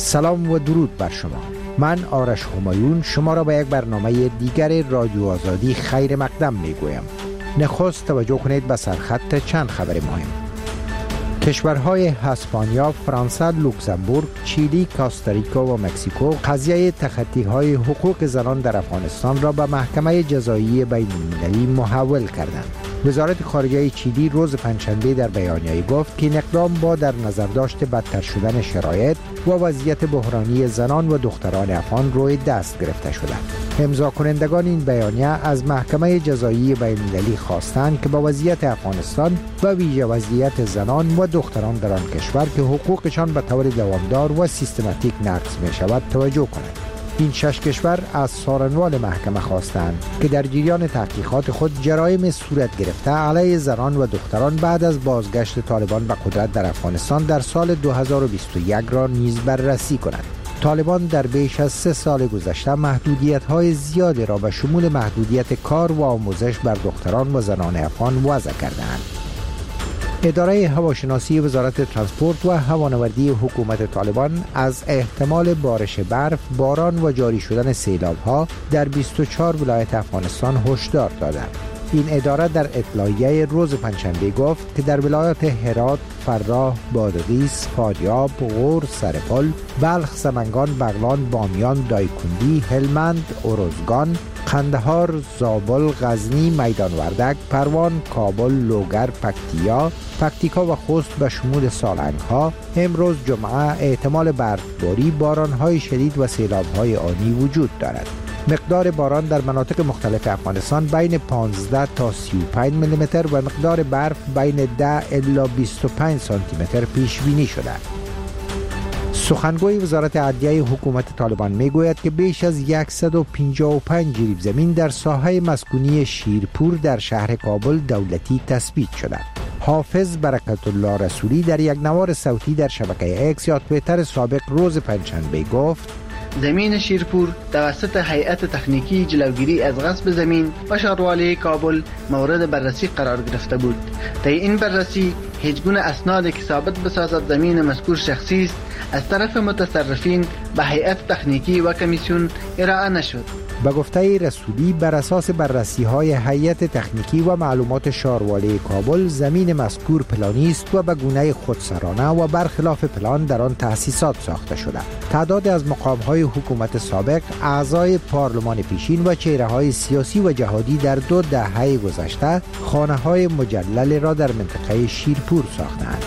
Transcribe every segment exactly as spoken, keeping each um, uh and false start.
سلام و درود بر شما. من آرش همایون شما را به یک برنامه دیگر رادیو آزادی خیر مقدم می گویم. نخست توجه کنید به سرخط چند خبر مهم. کشورهای اسپانیا، فرانسه، لوکزامبورگ، چیلی، کاستاریکا و مکزیکو قضیه تخطی‌های حقوق زنان در افغانستان را به محکمه جزایی بین المللی محول کردند. وزارت خارجه چیلی روز پنجشنبه در بیانیه‌ای گفت که این اقدام با در نظر داشت بدتر شدن شرایط و وضعیت بحرانی زنان و دختران افغان روی دست گرفته شده. امضا کنندگان این بیانیه از محکمه جزایی بین المللی خواستند که با وضعیت افغانستان و ویژه وضعیت زنان و دختران در آن کشور که حقوقشان به طور دوامدار و سیستماتیک نقض می شود توجه کنند. این شش کشور از سارنوال محکمه خواستند که در جریان تحقیقات خود جرایم صورت گرفته علیه زنان و دختران بعد از بازگشت طالبان به قدرت در افغانستان در سال دو هزار و بیست و یک را نیز بررسی کنند. طالبان در بیش از سه سال گذشته محدودیت‌های زیادی را به شمول محدودیت کار و آموزش بر دختران و زنان افغان وضع کردند. اداره هواشناسی وزارت ترانسپورت و هوانوردی حکومت طالبان از احتمال بارش برف، باران و جاری شدن سیلاب‌ها در بیست و چهار ولایت افغانستان هشدار دادند. این اداره در اطلاعیه روز پنجشنبه گفت که در ولایات هرات، فراه، بادغیس، فاریاب، غور، سرپل، بلخ، سمنگان، بغلان، بامیان، دایکندی، هلمند، اروزگان، قندهار، زابل، غزنی، میدان وردک، پروان، کابل، لوگر، پکتیا، پکتیکا و خوست به شمول سالنگ ها امروز جمعه احتمال برفباری، باران‌های شدید و سیلاب‌های آنی وجود دارد. مقدار باران در مناطق مختلف افغانستان بین پانزده تا سی و پنج میلیمتر و مقدار برف بین ده الی بیست و پنج سانتی متر پیش بینی شده. سخنگوی وزارت عدلیه حکومت طالبان میگوید که بیش از صد و پنجاه و پنج جریب زمین در ساحه مسکونی شیرپور در شهر کابل دولتی تثبیت شده. حافظ برکت الله رسولی در یک نوار صوتی در شبکه اکس یا توییتر سابق روز پنجشنبه گفت: زمین شیرپور توسط هیئت تکنیکی جلوگیری از غصب زمین و شهروالی کابل مورد بررسی قرار گرفته بود. طی این بررسی هیچ گونه اسنادی که ثابت بسازد زمین مذکور شخصی است از طرف متصرفین به هیئت تکنیکی و کمیسیون ارائه نشد. به گفته رسولی بر اساس بررسی‌های هیئت تکنیکی و معلومات شهروالی کابل زمین مذکور پلانی است و به گونه خودسرانه و برخلاف پلان در آن تأسیسات ساخته شده. تعداد از مقام‌های حکومت سابق، اعضای پارلمان پیشین و چهره‌های سیاسی و جهادی در دو دهه گذشته خانه‌های مجلل را در منطقه شیرپور ساختند.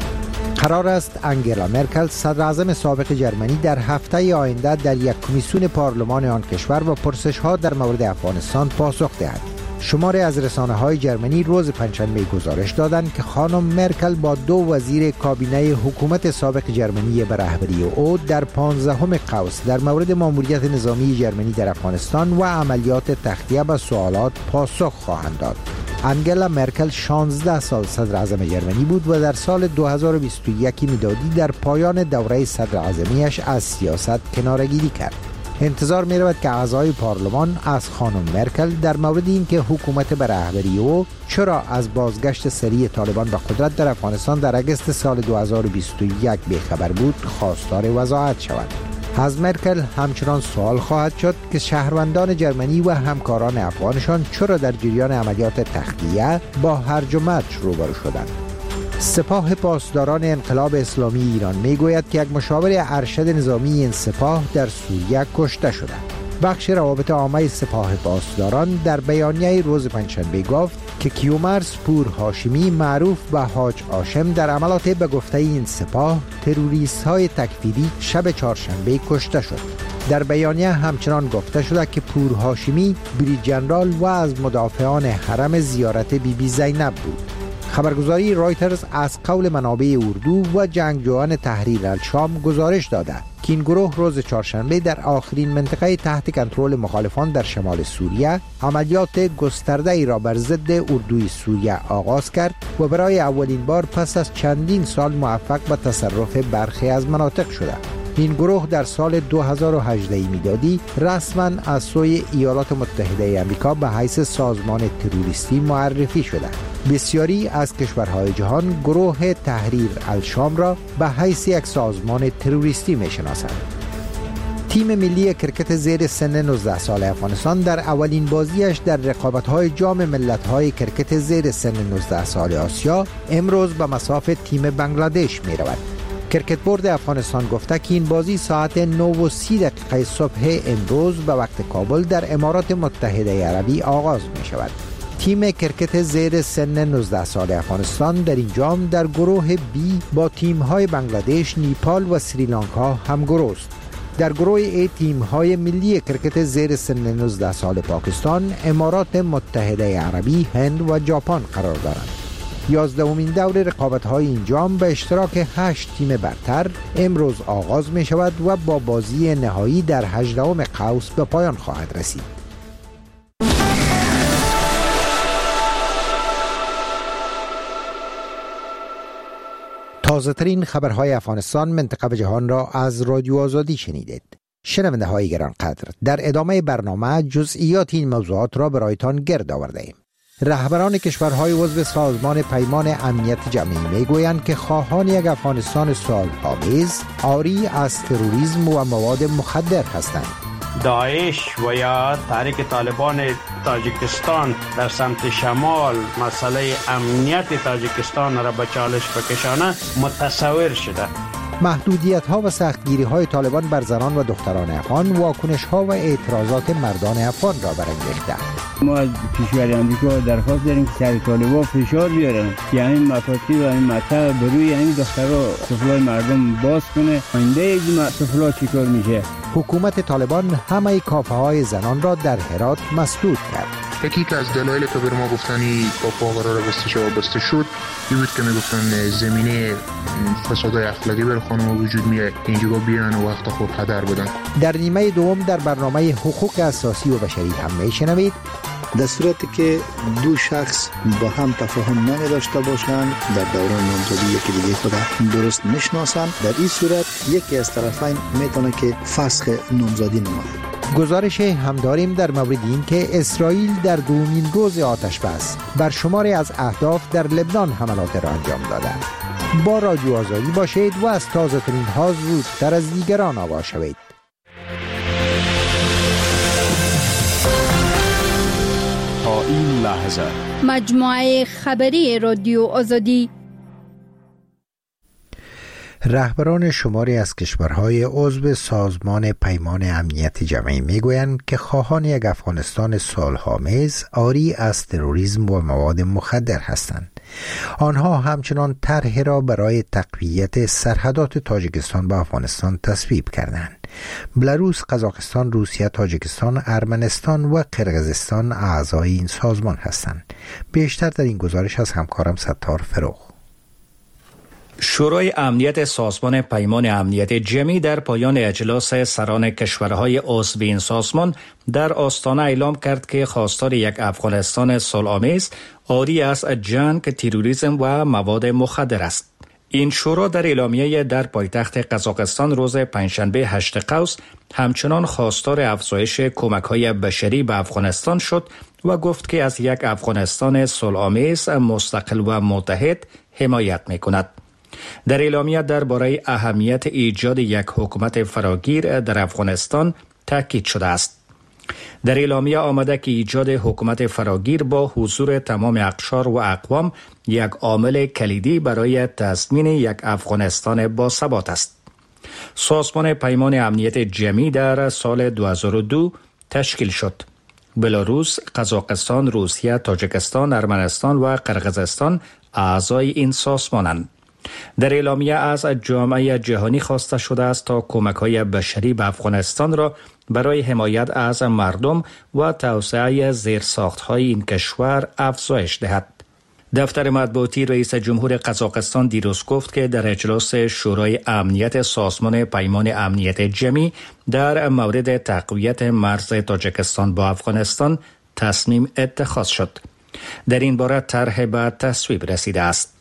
قرار است انگلا مرکل صدراعظم سابق جرمنی در هفته آینده در یک کمیسیون پارلمان آن کشور و پرسش‌ها در مورد افغانستان پاسخ دهد. شماری از رسانه‌های جرمنی روز پنجشنبه گزارش دادند که خانم مرکل با دو وزیر کابینه حکومت سابق جرمنی به رهبری او در پانزدهم قوس در مورد ماموریت نظامی جرمنی در افغانستان و عملیات تخطیه به سوالات پاسخ خواهند داد. انگلا مرکل شانزده سال صدر اعظم جرمنی بود و در سال دو هزار و بیست و یک میلادی در پایان دوره صدر اعظمیش از سیاست کناره‌گیری کرد. انتظار می رود که اعضای پارلمان از خانم مرکل در مورد اینکه حکومت به رهبری او چرا از بازگشت سریع طالبان به قدرت در افغانستان در اگست سال دو هزار و بیست و یک بی‌خبر بود خواستار وضاحت شود. از مرکل همچنان سوال خواهد شد که شهروندان جرمنی و همکاران افغانشان چرا در جریان عملیات تخلیه با هرج و مرج روبرو شدند. سپاه پاسداران انقلاب اسلامی ایران میگوید که یک مشاور ارشد نظامی این سپاه در سوریه کشته شده. بخش روابط عامه سپاه پاسداران در بیانیه روز پنجشنبه گفت که کیومرث پور هاشمی معروف به حاج هاشم در عملات به گفته این سپاه تروریست های تکفیری شب چهارشنبه کشته شد. در بیانیه همچنان گفته شده که پور هاشمی بریج ژنرال و از مدافعان حرم زیارت بی بی زینب بود. خبرگزاری رایترز از قول منابع اردو و جنگجویان تحریر الشام گزارش داده که این گروه روز چهارشنبه در آخرین منطقه تحت کنترل مخالفان در شمال سوریه عملیات گسترده ای را بر ضد اردوی سوریه آغاز کرد و برای اولین بار پس از چندین سال موفق به تصرف برخی از مناطق شده. این گروه در سال دو هزار و هجده میلادی رسما از سوی ایالات متحده آمریکا به حیث سازمان تروریستی معرفی شده. بسیاری از کشورهای جهان گروه تحریر الشام را به حیث یک سازمان تروریستی می‌شناسند. تیم ملی کرکت زیر سن نوزده سال افغانستان در اولین بازیش در رقابت‌های جام ملت‌های کرکت زیر سن نوزده سال آسیا امروز به مصاف تیم بنگلادش می‌رود. کرکت بورد افغانستان گفته که این بازی ساعت نه و سی دقیقه صبح امروز به وقت کابل در امارات متحده عربی آغاز می‌شود. تیم کرکت زیر سن نوزده سال افغانستان در این جام در گروه بی با تیم‌های بنگلادش، نیپال و سریلانکا همگروه است. در گروه ای تیم‌های ملی کرکت زیر سن نوزده سال پاکستان، امارات متحده عربی، هند و ژاپن قرار دارند. یازدهمین دور رقابت‌های این جام به اشتراک هشت تیم برتر امروز آغاز می شود و با بازی نهایی در هجدهم قوس به پایان خواهد رسید. تازه ترین خبرهای افغانستان، منطقه و جهان را از رادیو آزادی شنیدید. شنونده های گرانقدر، در ادامه برنامه جزئیات این موضوعات را برایتان گرد آورده ایم. رهبران کشورهای عضو سازمان پیمان امنیت جمعی میگویند که خواهان یک افغانستان صلح‌آمیز عاری از تروریسم و مواد مخدر هستند. داعش و یا تحریک طالبان تاجیکستان در سمت شمال مسئله امنیت تاجیکستان را به چالش بکشانه متصور شده. محدودیت ها و سختگیری های طالبان بر زنان و دختران افغان واکنش ها و اعتراضات مردان افغان را برانگیخته. ما از کشور آمریکا درخواست داریم که سر طالبان فشار بیارن، یعنی مفاتیح و این مطلب بروی یعنی دخترها سفلای مردم باز کنه. آینده این سفلا چیکار میشه؟ حکومت طالبان همه کافه های زنان را در هرات مسدود کرد. یکی که از دلایل که بر ما گفتنی کافه ها قرار بسته شد و بسته شد این بود که میگفتن زمینه فسادهای اخلاقی بر خانم وجود میاد، اینجا بیان و وقت خود هدر بدن. در نیمه دوم در برنامه حقوق اساسی و بشری هم میشنوید در صورتی که دو شخص با هم تفاهم نمی داشته باشند در دوران نامزدی یکی دیگه خود درست نشناسند، در این صورت یکی از طرفین میتونه که فسخ نامزدی نماید. گزارش هم داریم در مورد این که اسرائیل در دومین روز آتش بس بر شماری از اهداف در لبنان حملات را انجام داده. با رادیو آزادی باشید و از تازه ترین ها زودتر از دیگران آگاه شوید. تا این لحظه مجموعه خبری رادیو آزادی. رهبران شماری از کشورهای عضو سازمان پیمان امنیت جمعی میگویند که خواهان یک افغانستان صلح‌آمیز عاری از تروریسم و مواد مخدر هستند. آنها همچنان طرحی را برای تقویت سرحدات تاجیکستان با افغانستان تصویب کردند. بلاروس، قزاقستان، روسیه، تاجیکستان، ارمنستان و قرقیزستان اعضای این سازمان هستند. بیشتر در این گزارش از همکارم ستار فروغ. شورای امنیت سازمان پیمان امنیت جمعی در پایان اجلاس سران کشورهای عضو این سازمان در آستانه اعلام کرد که خواستار یک افغانستان صلح‌آمیز عاری از جنگ، تروریسم و مواد مخدر است. این شورا در اعلامیه در پایتخت قزاقستان روز پنجشنبه هشتم قوس همچنان خواستار افزایش کمک‌های بشری به افغانستان شد و گفت که از یک افغانستان صلح‌آمیز مستقل و متحد حمایت می‌کند. در اعلامیه درباره اهمیت ایجاد یک حکومت فراگیر در افغانستان تاکید شده است. در اعلامیه آمده که ایجاد حکومت فراگیر با حضور تمام اقشار و اقوام یک عامل کلیدی برای تضمین یک افغانستان باثبات است. سازمان پیمان امنیت جمعی در سال دو هزار و دو تشکیل شد. بلاروس، قزاقستان، روسیه، تاجیکستان، ارمنستان و قرقیزستان اعضای این سازمانند. در اعلامیه از جامعه جهانی خواسته شده است تا کمک‌های بشری به افغانستان را برای حمایت از مردم و توسعه زیرساخت‌های این کشور افزایش دهد. دفتر مطبوعاتی رئیس جمهور قزاقستان دیروز گفت که در اجلاس شورای امنیت سازمان پیمان امنیت جمعی در مورد تقویت مرز تاجیکستان با افغانستان تصمیم اتخاذ شد. در این باره طرح به تصویب رسیده است.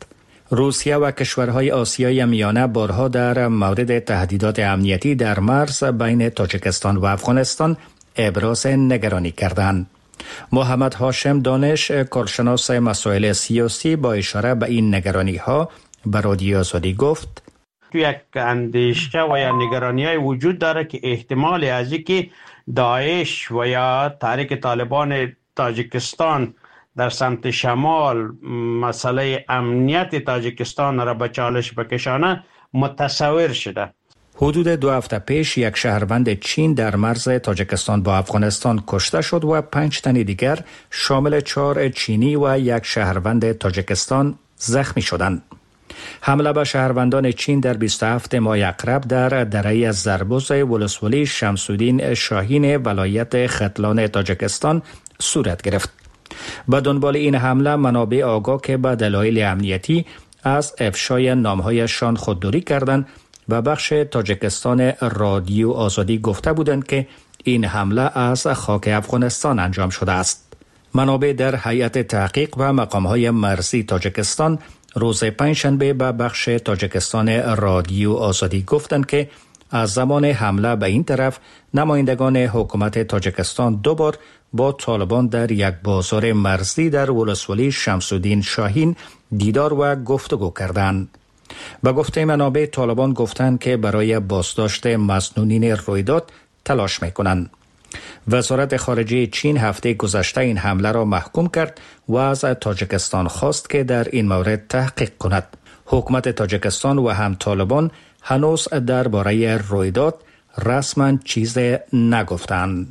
روسیه و کشورهای آسیای میانه بارها در مورد تهدیدات امنیتی در مرز بین تاجیکستان و افغانستان ابراز نگرانی کردند. محمد هاشم دانش، کارشناس مسائل سیاسی، با اشاره به این نگرانی ها به رادیو آزادی گفت: تو یک اندیشه و یا نگرانی های وجود داره که احتمال از اینکه داعش و یا تحریک طالبان تاجیکستان در سمت شمال مسئله امنیت تاجیکستان را به چالش بکشانه متصور شده. حدود دو هفته پیش یک شهروند چین در مرز تاجیکستان با افغانستان کشته شد و پنج تن دیگر شامل چهار چینی و یک شهروند تاجیکستان زخمی شدند. حمله به شهروندان چین در بیست و هفتم ماه اقرب در دره زربوز ولسوالی شمس‌الدین شاهین ولایت ختلان تاجیکستان صورت گرفت. به دنبال این حمله منابع آگاه که به دلایل امنیتی از افشای نامهایشان خودداری کردند و بخش تاجیکستان رادیو آزادی گفته بودند که این حمله از خاک افغانستان انجام شده است. منابع در هیئت تحقیق و مقامهای مرزی تاجیکستان روز پنجشنبه به بخش تاجیکستان رادیو آزادی گفتند که از زمان حمله به این طرف نمایندگان حکومت تاجیکستان دو بار با طالبان در یک بازار مرزی در ولسوالی شمس‌الدین شاهین دیدار و گفتگو کردند. به گفته منابع طالبان گفتند که برای بازداشت مسئولین رویداد تلاش میکنند. وزارت خارجه چین هفته گذشته این حمله را محکوم کرد و از تاجیکستان خواست که در این مورد تحقیق کند. حکومت تاجیکستان و هم طالبان هنوز درباره رویداد رسما چیز نگفتند.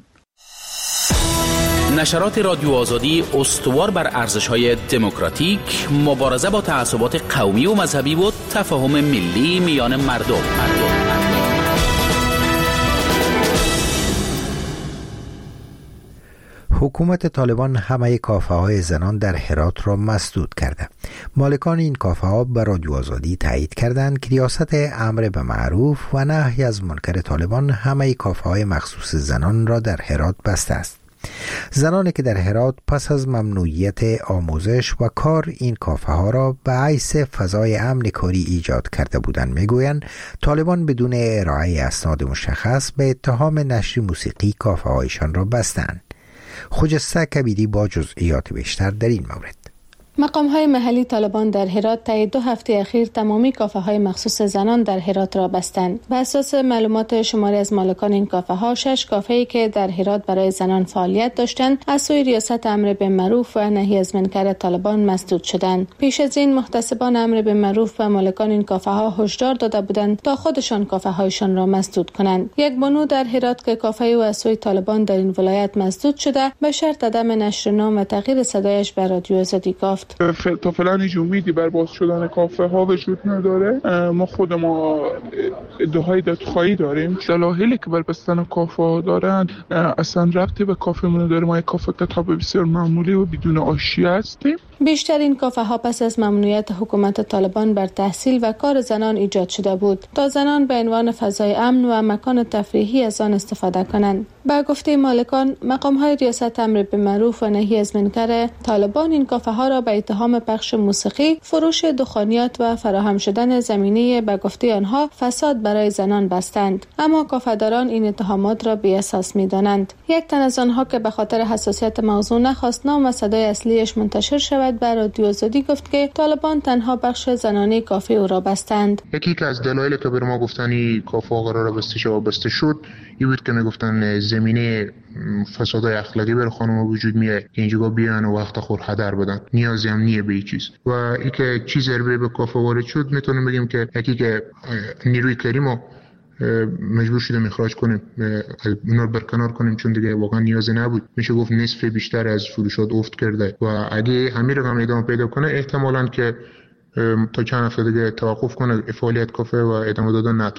نشرات رادیو آزادی استوار بر ارزش‌های دموکراتیک، مبارزه با تعصبات قومی و مذهبی و تفاهم ملی میان مردم. حکومت طالبان همه کافه های زنان در هرات را مسدود کرده. مالکان این کافه ها به رادیو آزادی تایید کردند که ریاست امر به معروف و نهی از منکر طالبان همه کافه های مخصوص زنان را در هرات بسته است. زنانی که در هرات پس از ممنوعیت آموزش و کار این کافه ها را به حیث فضای امن کاری ایجاد کرده بودند میگویند طالبان بدون ارائه اسناد مشخص به اتهام نشر موسیقی کافه هایشان را بستند. خجسته کبیری با جزئیات بیشتر در این مورد. مقام‌های محلی طالبان در هرات طی دو هفته اخیر تمامی کافه‌های مخصوص زنان در هرات را بستند. بر اساس معلومات شماری از مالکان این کافه‌ها، شش کافه‌ای که در هرات برای زنان فعالیت داشتند، از سوی ریاست امر به معروف و نهی از منکر طالبان مسدود شدند. پیش از این محتسبان امر به معروف و مالکان این کافه‌ها هشدار داده بودند تا خودشان کافه‌هایشان را مسدود کنند. یک بانو در هرات که کافه او از سوی طالبان در این ولایت مسدود شده، به شرط عدم نشر نام و تغییر صدایش به رادیو آزادی گفت: تا فعلا هیچ امیدی بر باز شدن کافه ها وجود نداره. ما خود ما ادعای دادخواهی داریم. دلایلی که بر بستن کافه ها دارن اصلا ربطی به کافه مون نداره. ما یک کافه کتاب بسیار معمولی و بدون آشیه هستیم. بیشتر این کافه ها پس از ممنوعیت حکومت طالبان بر تحصیل و کار زنان ایجاد شده بود تا زنان به عنوان فضای امن و مکان تفریحی از آن استفاده کنند. با گفته مالکان، مقام های ریاست امر به معروف و نهی از منکر طالبان این کافه ها را به اتهام پخش موسیقی، فروش دخانیات و فراهم شدن زمینه به گفته آنها فساد برای زنان بستند. اما کافه‌داران این اتهامات را بی اساس می‌دانند. یک تن از آنها که به خاطر حساسیت موضوع نخواست نام و صدای اصلیش منتشر شود، بر رادیو آزادی گفت که طالبان تنها بخش زنانه کافه او را بستند. یکی که از دلایلی که بر ما گفتن کافه قرار بسته شد و بسته شد این بود که میگفتن زمینه فسادهای اخلاقی بر خانم وجود میاد، اینجا بیان و وقت خور هدر بدن، نیازی هم نیه به این چیز. و این که چیز ضربه به کافه وارد شد، میتونیم بگیم که یکی که نیروی کاری ما مجبور شدیم اخراج کنیم، اونا رو برکنار کنیم، چون دیگه واقعا نیازی نبود. میشه گفت نصف بیشتر از فروشات افت کرده و اگه همین رقم ادامه پیدا کنه احتمالاً که تا چند هفته دیگه توقف کنه فعالیت کافه و ادامه دادن نتونه.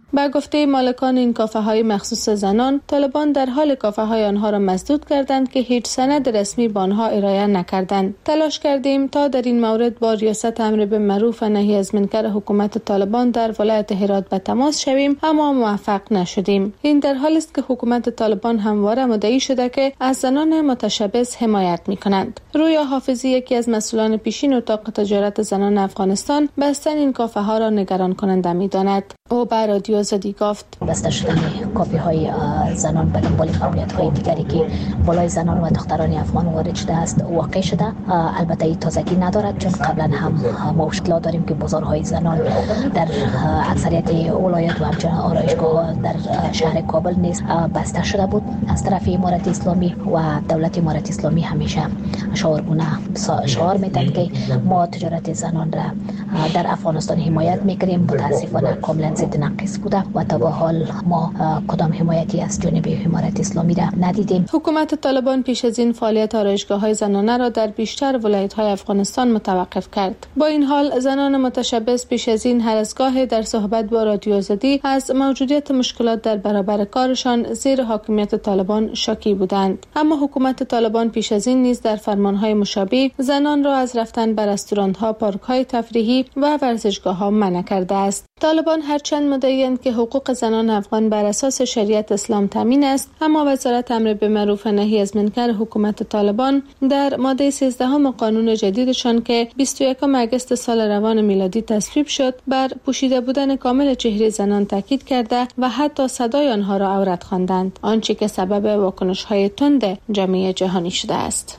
با گفته مالکان این کافه های مخصوص زنان، طالبان در حال کافه های آنها را مسدود کردند که هیچ سند رسمی به آنها ارائه نکردند. تلاش کردیم تا در این مورد با ریاست امر بالمعروف و نهی از منکر حکومت طالبان در ولایت هرات به تماس شویم، اما موفق نشدیم. این در حالی است که حکومت طالبان همواره مدعی شده که از زنان متشبث حمایت می‌کنند. رویا حافظی، یکی از مسئولان پیشین اتاق تجارت زنان افغانستان، بستن این کافه ها را نگران کننده می‌داند. او به رادیو آزادی گفت: بسته شدن کافه های زنان به دنبال فعالیت های دیگری که بالای زنان و دختران افغان وارد شده است واقع شده. البته این تازگی ندارد، چون قبلا هم ما اطلاع داریم که بازارهای زنان در اکثریت ولایت و همچنین آرایشگاه در شهر کابل نیز بسته شده بود. از طرف امارت اسلامی و دولت امارت اسلامی همیشه شعارگونه شعار میدن که ما تجارت زنان را در افغانستان حمایت میکنیم. متاسفانه کاملا ضد نقیص بوده و تا به حال ما کدام حمایتی از جانب امارت اسلامی را ندیدیم. حکومت طالبان پیش از این فعالیت آرایشگاه‌های زنانه را در بیشتر ولایت‌های افغانستان متوقف کرد. با این حال زنان متشبث پیش از این هر از گاهی در صحبت با رادیو آزادی از موجودیت مشکلات در برابر کارشان زیر حاکمیت طالبان شاکی بودند. اما حکومت طالبان پیش از این نیز در فرمان‌های مشابه زنان را از رفتن به رستوران‌ها، پارک‌های تفریحی و ورزشگاه‌ها منع کرده است. طالبان هرچند مدعی‌اند که حقوق زنان افغان بر اساس شریعت اسلام تامین است، اما وزارت امر بالمعروف و نهی از منکر حکومت طالبان در ماده سیزده قانون جدیدشان که بیست و یکم آگوست سال روان میلادی تصویب شد، بر پوشیده بودن کامل چهره زنان تاکید کرده و حتی صدای آنها را عورت خواندند، آنچه که سبب واکنش‌های تند جامعه جهانی شده است.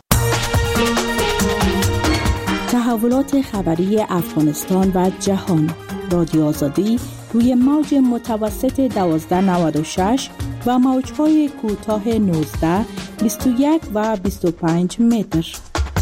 تحولات خبری افغانستان و جهان. رادیو آزادی روی موج متوسط دوازده نود و شش و موج‌های کوتاه نوزده، بیست و یک و بیست و پنج متر.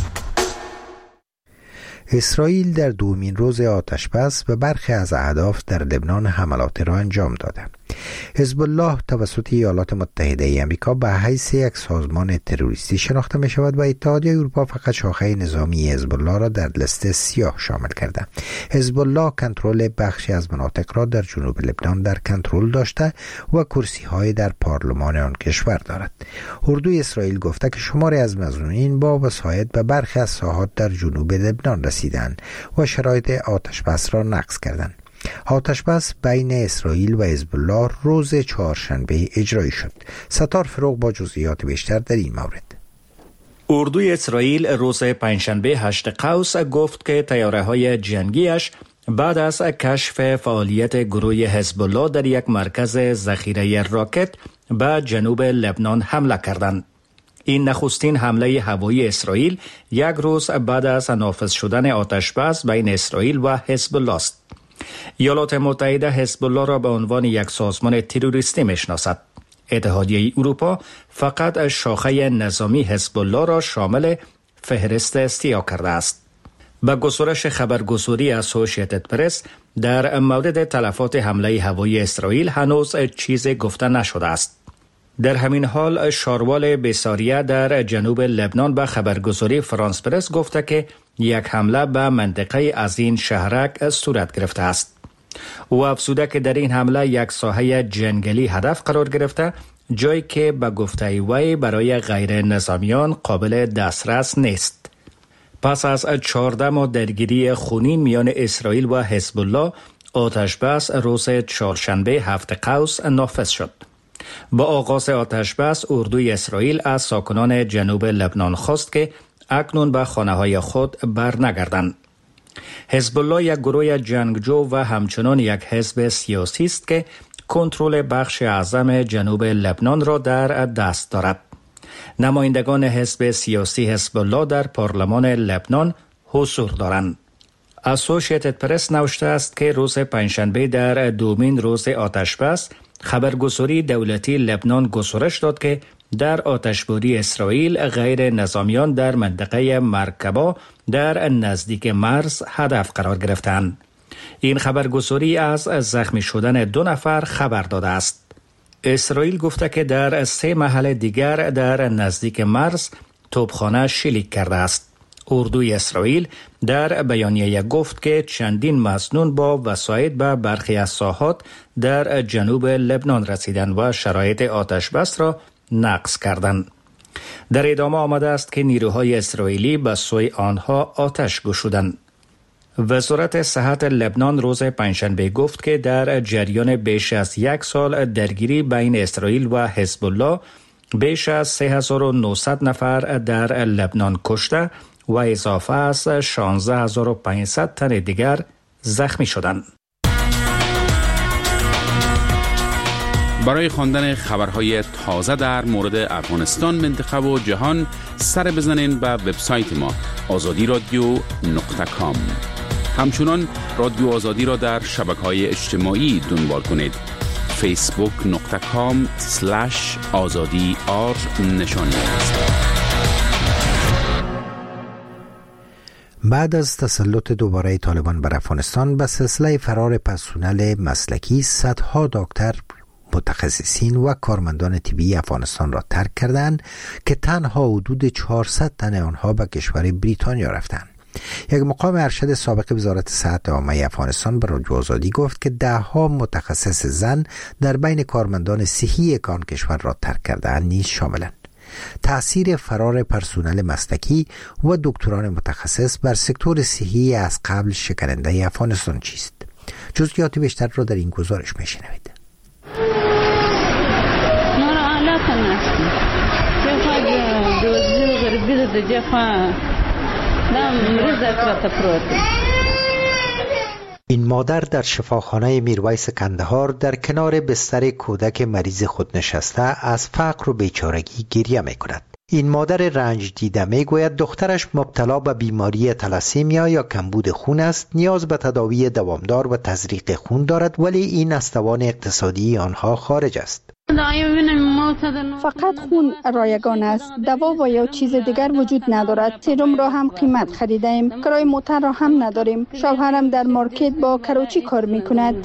اسرائیل در دومین روز آتشبس به برخی از اهداف در لبنان حملات را انجام داده. حزب الله توسط ایالات متحده ای آمریکا به حیث یک سازمان تروریستی شناخته می شود و اتحادیه اروپا فقط شاخه نظامی حزب الله را در لیست سیاه شامل کرده. حزب الله کنترل بخشی از مناطق را در جنوب لبنان در کنترل داشته و کرسی های در پارلمان آن کشور دارد. اردوی اسرائیل گفته که شماری از مظنونین با وسایط به برخی از ساحات در جنوب لبنان رسیدند و شرایط آتشبس را نقض کردند. آتشبس بین اسرائیل و حزب الله روز چهارشنبه اجرایی شد. ستار فروغ با جزئیات بیشتر در این مورد. اردوی اسرائیل روز پنجشنبه هشت قوس گفت که طیاره‌های جنگیش بعد از کشف فعالیت گروه حزب الله در یک مرکز ذخیره راکت به جنوب لبنان حمله کردند. این نخستین حمله هوایی اسرائیل یک روز بعد از نافذ شدن آتشبس بین اسرائیل و حزب الله است. ایالات متحده حزب الله را به عنوان یک سازمان تروریستی میشناسد. اتحادیه اروپا فقط شاخه نظامی حزب الله را شامل فهرست سیاه کرده است. به گزارش خبرگزاری اسوسییتد پرس در مورد تلفات حمله هوایی اسرائیل هنوز چیزی گفته نشده است. در همین حال شاروال بیساریه در جنوب لبنان به خبرگزاری فرانس پرس گفته که یک حمله به منطقه از این شهرک صورت گرفته است. او افزوده که در این حمله یک ساحه جنگلی هدف قرار گرفته، جایی که به گفته وی برای غیر نظامیان قابل دسترس نیست. پس از چهارده ماه درگیری خونین میان اسرائیل و حزب الله، آتشبس روز چهارشنبه هفت قوس نافذ شد. با آغاز آتشبس اردوی اسرائیل از ساکنان جنوب لبنان خواست که اکنون به خانه‌های خود برنگردند. حزب الله یک گروه جنگجو و همچنان یک حزب سیاسی است که کنترل بخش اعظم جنوب لبنان را در دست دارد. نمایندگان حزب سیاسی حزب الله در پارلمان لبنان حضور دارند. اسوسییتد پرس نوشته است که روز پنجشنبه در دومین روز آتشبس خبرگزاری دولتی لبنان گزارش داد که در آتشباری اسرائیل غیر نظامیان در منطقه مرکبا در نزدیک مرز هدف قرار گرفتند. این خبرگزاری از زخمی شدن دو نفر خبر داده است. اسرائیل گفته که در سه محل دیگر در نزدیک مرز توپخانه شلیک کرده است. اردوی اسرائیل در بیانیه گفت که چندین مظنون با وساید به برخی از ساحات در جنوب لبنان رسیدند و شرایط آتش بس را نقض کردند. در ادامه آمده است که نیروهای اسرائیلی به سوی آنها آتش گشودند. وزارت صحت لبنان روز پنجشنبه گفت که در جریان بیش از یک سال درگیری بین اسرائیل و حزب الله بیش از سه هزار و نهصد نفر در لبنان کشته و اضافه از شانزده هزار و پانصد تن دیگر زخمی شدند. برای خواندن خبرهای تازه در مورد افغانستان، منطقه و جهان سر بزنین به وبسایت ما آزادی رادیو نقطه کام. همچنان رادیو آزادی را در شبکه‌های اجتماعی دنبال کنید. فیسبوک نقطه کام سلش آزادی آر نشانی است. بعد از تسلط دوباره طالبان بر افغانستان به سلسله فرار پرسنل مسلکی، صدها دکتر، متخصصین و کارمندان طبی افغانستان را ترک کردند که تنها حدود چهارصد تن آنها به کشور بریتانیا رفتند. یک مقام ارشد سابق وزارت صحت عامه افغانستان به رادیو آزادی گفت که ده ها متخصص زن در بین کارمندان صحی آن کشور را ترک کرده‌اند نیز شاملند. تأثیر فرار پرسنل مسلکی و دکتران متخصص بر سکتور صحی از قبل شکننده افغانستان چیست؟ جزئیات بیشتر را در این گزارش میشنوید. این مادر در شفاخانه میرویس کندهار در کنار بستر کودک مریض خود نشسته از فقر و بیچارگی گریه می کند. این مادر رنج دیده می گوید دخترش مبتلا به بیماری تلاسیمیا یا کمبود خون است، نیاز به تداوی دوامدار و تزریق خون دارد، ولی این از توان اقتصادی آنها خارج است. فقط خون رایگان است، دوا و یا چیز دیگر وجود ندارد. سرم را هم قیمت خریدیم، کرای موتر را هم نداریم. شوهرم در مارکت با کراچی کار میکند.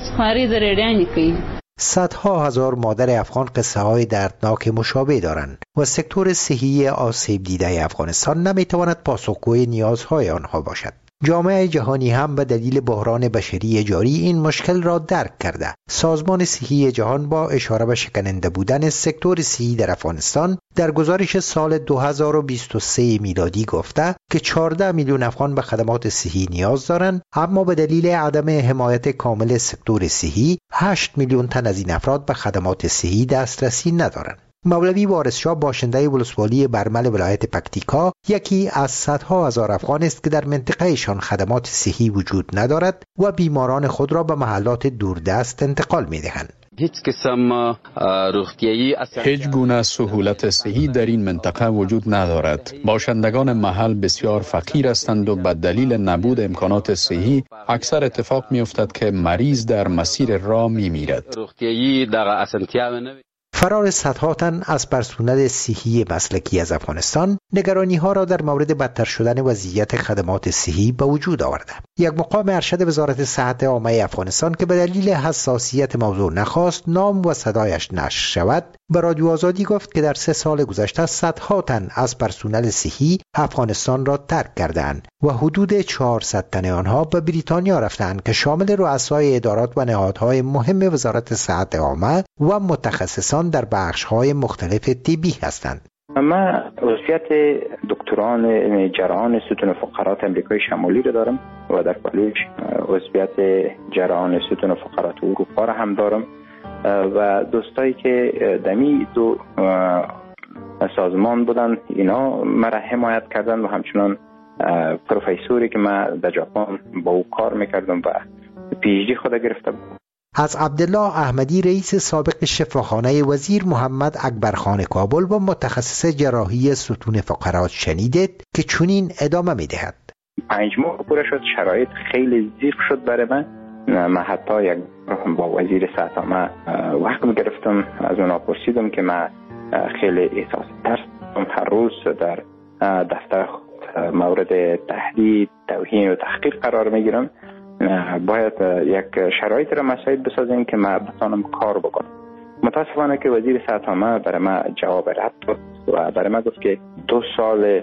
صدها هزار مادر افغان قصه های دردناک مشابه دارند و سکتور صحی آسیب دیده افغانستان نمیتواند پاسخگوی نیازهای آنها باشد. جامعه جهانی هم به دلیل بحران بشری جاری این مشکل را درک کرده. سازمان صحی جهان با اشاره به شکننده بودن سکتور صحی در افغانستان در گزارش سال دو هزار و بیست و سه میلادی گفته که چهارده میلیون افغان به خدمات صحی نیاز دارند، اما به دلیل عدم حمایت کامل سکتور صحی هشت میلیون تن از این افراد به خدمات صحی دسترسی ندارند. مولوی وارث شاه باشنده ولسوالی برمل ولایت پکتیکا یکی از صدها هزار افغان است که در منطقهشان خدمات صحی وجود ندارد و بیماران خود را به محلات دوردست انتقال می‌دهند. هیچ قسم روغتیایی هیچ گونه سهولت صحی در این منطقه وجود ندارد. باشندگان محل بسیار فقیر هستند و به دلیل نبود امکانات صحی اکثر اتفاق می‌افتد که مریض در مسیر راه می‌میرد. روغتیایی در اسانتیا فرار صدها تن از پرسنل صحی مسلکی از افغانستان نگرانی ها را در مورد بدتر شدن وضعیت خدمات صحی به وجود آورده. یک مقام ارشد وزارت صحت عامه افغانستان که به دلیل حساسیت موضوع نخواست نام و صدایش نشر شود به رادیو آزادی گفت که در سه سال گذشته صدها تن از پرسنل صحی افغانستان را ترک کردند و حدود چهارصد تن آنها به بریتانیا رفتند که شامل رؤسای ادارات و نهادهای مهم وزارت صحت عامه و متخصصان در بخش‌های مختلف طبی هستند. من عضویت دکتران جراحان ستون فقرات امریکای شمالی رو دارم و در کالج عضویت جراحان ستون فقرات اروپا رو هم دارم و دوستایی که دمی دو سازمان بودن اینا مرا حمایت کردن و همچنان پروفسوری که من در ژاپن با او کار میکردم و پی اچ دی خود گرفتم. از عبدالله احمدی رئیس سابق شفاخانه وزیر محمد اکبرخان کابل و متخصص جراحی ستون فقرات شنیدید که چنین ادامه میدهد. پنج ماه پوره شد، شرایط خیلی ضیق شد برای من. من حتی یک با وزیر صحت عامه وقت گرفتم، از اونا پرسیدم که من خیلی احساس ترس هر روز در دفتر مورد تهدید، توهین و تحقیر قرار میگیرم. باید یک شرایط را مساعد بسازیم که من بتانم کار بکنم. متاسفانه که وزیر صحت عامه برای من جواب رد داد و برای من گفت که دو سال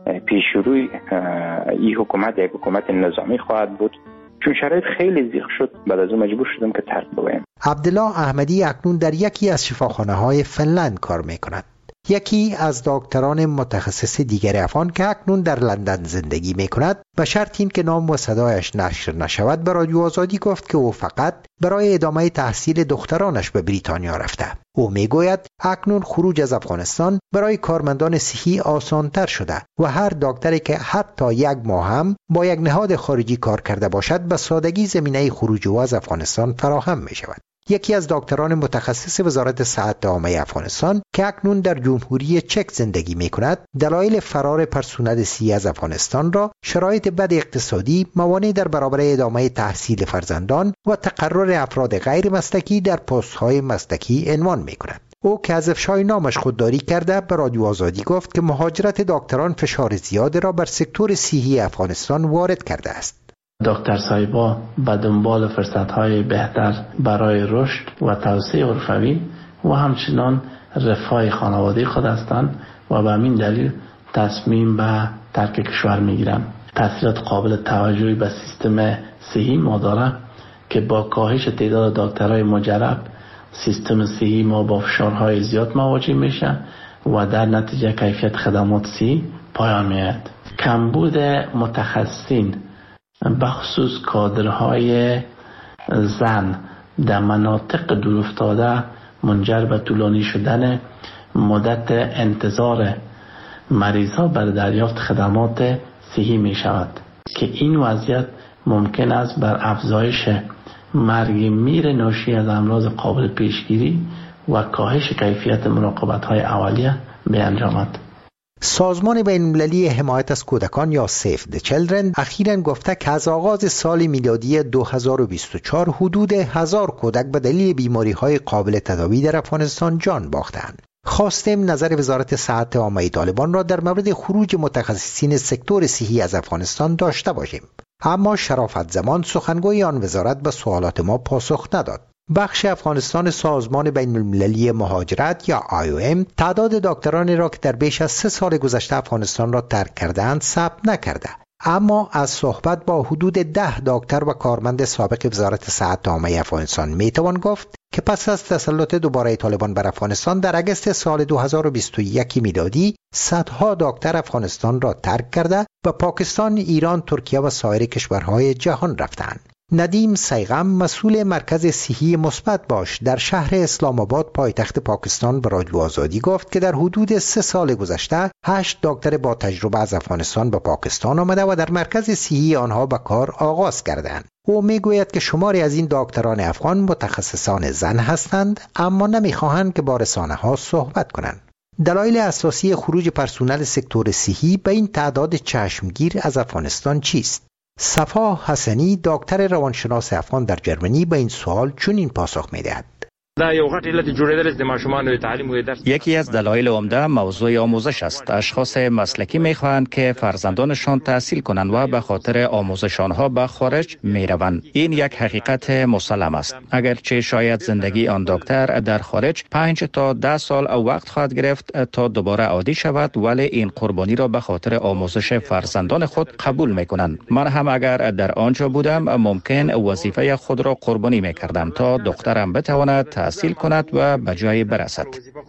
پیشروی این حکومت یک حکومت نظامی خواهد بود، چون شرایط خیلی زیق شد. بعد از اون مجبور شدم که ترک بگویم. عبدالله احمدی اکنون در یکی از شفاخانه‌های فنلند کار می‌کند. یکی از دکتران متخصص دیگر افغان که اکنون در لندن زندگی می‌کند و شرط این که نام و صدایش نشر نشود به رادیو آزادی گفت که او فقط برای ادامه تحصیل دخترانش به بریتانیا رفته. او میگوید اکنون خروج از افغانستان برای کارمندان صحی آسانتر شده و هر دکتری که حتی یک ماه هم با یک نهاد خارجی کار کرده باشد به سادگی زمینه خروج او از افغانستان فراهم می شود. یکی از دکتران متخصص وزارت صحت عامه افغانستان که اکنون در جمهوری چک زندگی می کند، دلایل فرار پرسنل صحی از افغانستان را شرایط بد اقتصادی، موانع در برابر ادامه تحصیل فرزندان و تقرر افراد غیر مسلکی در پست‌های مسلکی عنوان می کند. او که از افشای نامش خودداری کرده به رادیو آزادی گفت که مهاجرت دکتران فشار زیاد را بر سکتور صحی افغانستان وارد کرده است. دکتر صاحبا به دنبال فرصت‌های بهتر برای رشد و توسعه حرفوی و همچنان رفاه خانوادگی خود هستند و به همین دلیل تصمیم به ترک کشور می‌گیرند. تأثیرات قابل توجهی به سیستم صحی ما داره که با کاهش تعداد دکترهای مجرب سیستم صحی ما با فشارهای زیاد مواجه میشه و در نتیجه کیفیت خدمات صحی پایان میاد. کمبود متخصصین بخصوص کادرهای زن در مناطق دورافتاده منجر به طولانی شدن مدت انتظار مریض‌ها برای دریافت خدمات صحی می شود که این وضعیت ممکن است بر افزایش مرگ میر ناشی از امراض قابل پیشگیری و کاهش کیفیت مراقبت‌های اولیه بیانجامد. سازمان بین‌المللی حمایت از کودکان یا سیف د چیلدرن اخیراً گفته که از آغاز سال میلادی دو هزار و بیست و چهار حدود هزار کودک به دلیل بیماری‌های قابل تداوی در افغانستان جان باختند. خواستیم نظر وزارت صحت عامه طالبان را در مورد خروج متخصصین سکتور صحی از افغانستان داشته باشیم، اما شرافت زمان سخنگوی آن وزارت به سوالات ما پاسخ نداد. بخش افغانستان سازمان بین المللی مهاجرت یا آی او ام تعداد دکترانی را که در بیش از سه سال گذشته افغانستان را ترک کردند ثبت نکرده، اما از صحبت با حدود ده دکتر و کارمند سابق وزارت صحت عامه افغانستان میتوان گفت که پس از تسلط دوباره طالبان بر افغانستان در اگست سال دو هزار و بیست و یک میلادی صدها دکتر افغانستان را ترک کرده و پاکستان، ایران، ترکیه و سایر کشورهای جهان رفتند. ندیم سیغم مسئول مرکز صحی مثبت باش در شهر اسلام آباد پایتخت پاکستان به رادیو آزادی گفت که در حدود سه سال گذشته هشت دکتر با تجربه از افغانستان به پاکستان آمده و در مرکز صحی آنها به کار آغاز کردند. او میگوید که شماری از این دکتران افغان متخصصان زن هستند اما نمیخواهند که با رسانه‌ها صحبت کنند. دلایل اساسی خروج پرسنل سکتور صحی به این تعداد چشمگیر از افغانستان چیست؟ صفا حسنی دکتر روانشناس افغان در جرمنی به این سوال چنین پاسخ می‌دهد. یکی از دلایل عمده موضوع آموزش است. اشخاص مسلکی می‌خواهند که فرزندانشان تحصیل کنند و به خاطر آموزش آنها به خارج می‌روند. این یک حقیقت مسلم است. اگرچه شاید زندگی آن دکتر در خارج پنج تا ده سال وقت خواهد گرفت تا دوباره عادی شود، ولی این قربانی را به خاطر آموزش فرزندان خود قبول می‌کنند. من هم اگر در آنجا بودم ممکن وظیفه خود را قربانی می‌کردم تا دخترم بتواند تحصیل کند و به جای برسد.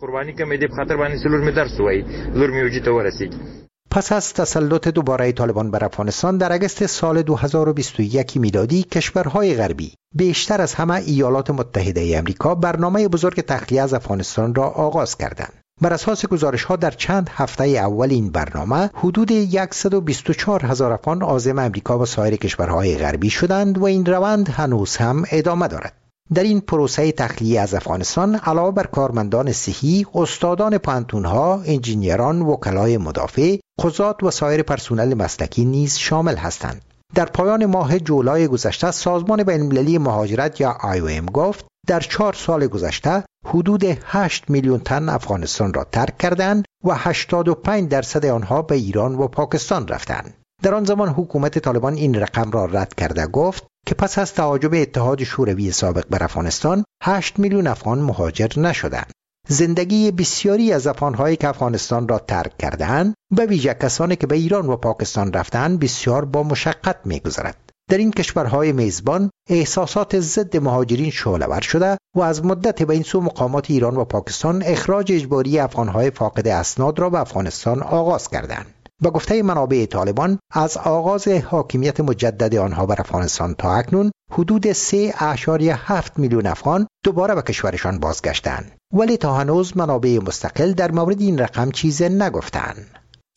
پس از تسلط دوباره طالبان بر افغانستان در اگست سال دو هزار و بیست و یک میلادی کشورهای غربی بیشتر از همه ایالات متحده آمریکا برنامه بزرگ تخلیه از افغانستان را آغاز کردند. بر اساس گزارش‌ها در چند هفته اول این برنامه حدود صد و بیست و چهار هزار افغان عازم آمریکا و سایر کشورهای غربی شدند و این روند هنوز هم ادامه دارد. در این پروسه تخلیه از افغانستان علاوه بر کارمندان صحی، استادان پانتون‌ها، انجینیران، وکلای مدافع، قضات و سایر پرسنل مسلکی نیز شامل هستند. در پایان ماه جولای گذشته سازمان بین‌المللی مهاجرت یا آی او ام گفت در چهار سال گذشته حدود هشت میلیون تن افغانستان را ترک کردند و هشتاد و پنج درصد آنها به ایران و پاکستان رفتند. در آن زمان حکومت طالبان این رقم را رد کرده گفت که پس از تعاجب اتحاد شوروی سابق بر افغانستان هشت میلیون افغان مهاجر نشدند. زندگی بسیاری از افغان‌هایی که افغانستان را ترک کرده‌اند، به ویژه کسانی که به ایران و پاکستان رفتند، بسیار با مشقت می‌گذرد. در این کشورهای میزبان احساسات ضد مهاجرین شعله‌ور شده و از مدت به این سو مقامات ایران و پاکستان اخراج اجباری افغان‌های فاقد اسناد را به افغانستان آغاز کردند. به گفته منابع طالبان، از آغاز حاکمیت مجدد آنها بر افغانستان تا اکنون حدود سه اشاریه هفت میلیون افغان دوباره به کشورشان بازگشتند، ولی تا هنوز منابع مستقل در مورد این رقم چیزی نگفتند.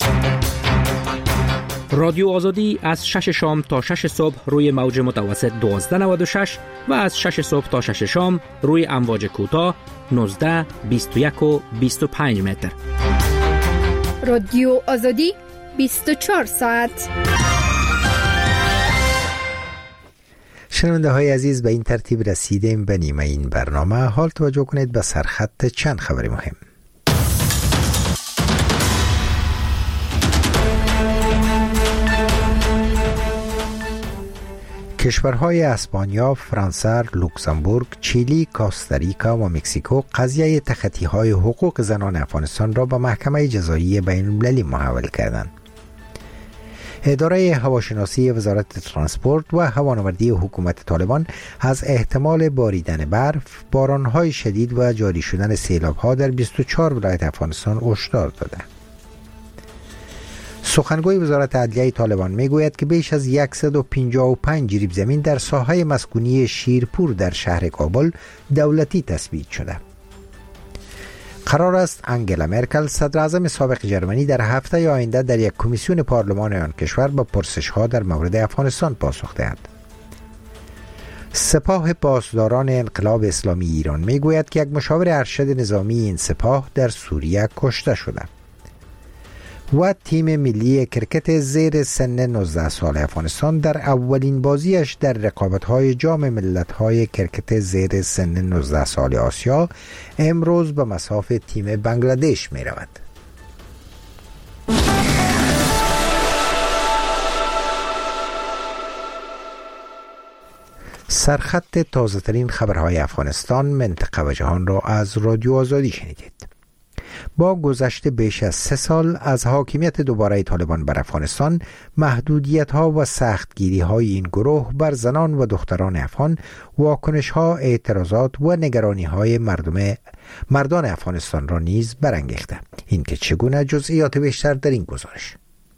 رادیو آزادی از شش شام تا شش صبح روی موج متوسط دوازده نود و شش و از شش صبح تا شش شام روی امواج کوتاه نوزده، بیست و یک و بیست و پنج متر. رادیو آزادی بیست و چهار ساعت. شنونده های عزیز، به این ترتیب رسیدیم به نیمه این برنامه. حال توجه کنید به سرخط چند خبر مهم. کشورهای اسپانیا، فرانسه، لوکزامبورگ، چیلی، کاستاریکا و مکزیکو قضیه تخطی‌های حقوق زنان افغانستان را به محکمه جزایی بین‌المللی محول کردند. اداره هواشناسی وزارت ترانسپورت و هوانوردی حکومت طالبان از احتمال باریدن برف، باران‌های شدید و جاری شدن سیلاب‌ها در بیست و چهار ولایت افغانستان هشدار دادند. سخنگوی وزارت عدلیه طالبان میگوید که بیش از صد و پنجاه و پنج جریب زمین در ساحه مسکونی شیرپور در شهر کابل دولتی تثبیت شده. قرار است انگلا مرکل، صدر اعظم سابق جرمنی، در هفته آینده در یک کمیسیون پارلمان آن کشور به پرسش‌ها در مورد افغانستان پاسخ دهد. سپاه پاسداران انقلاب اسلامی ایران میگوید که یک مشاور ارشد نظامی این سپاه در سوریه کشته شده. و تیم ملی کرکت زیر سن نوزده سال افغانستان در اولین بازیش در رقابت‌های جام ملت‌های کرکت زیر سن نوزده سال آسیا امروز به مصاف تیم بنگلادش می‌رود. سرخط تازه‌ترین خبرهای افغانستان، منطقه و جهان را از رادیو آزادی شنیدید. با گذشت بیش از سه سال از حاکمیت دوباره طالبان بر افغانستان، محدودیت‌ها و سختگیری‌های این گروه بر زنان و دختران افغان، واکنش‌ها، اعتراضات و نگرانی‌های مردم مردان افغانستان را نیز برانگیخته. این که چگونه، جزئیات بیشتر در این گزارش.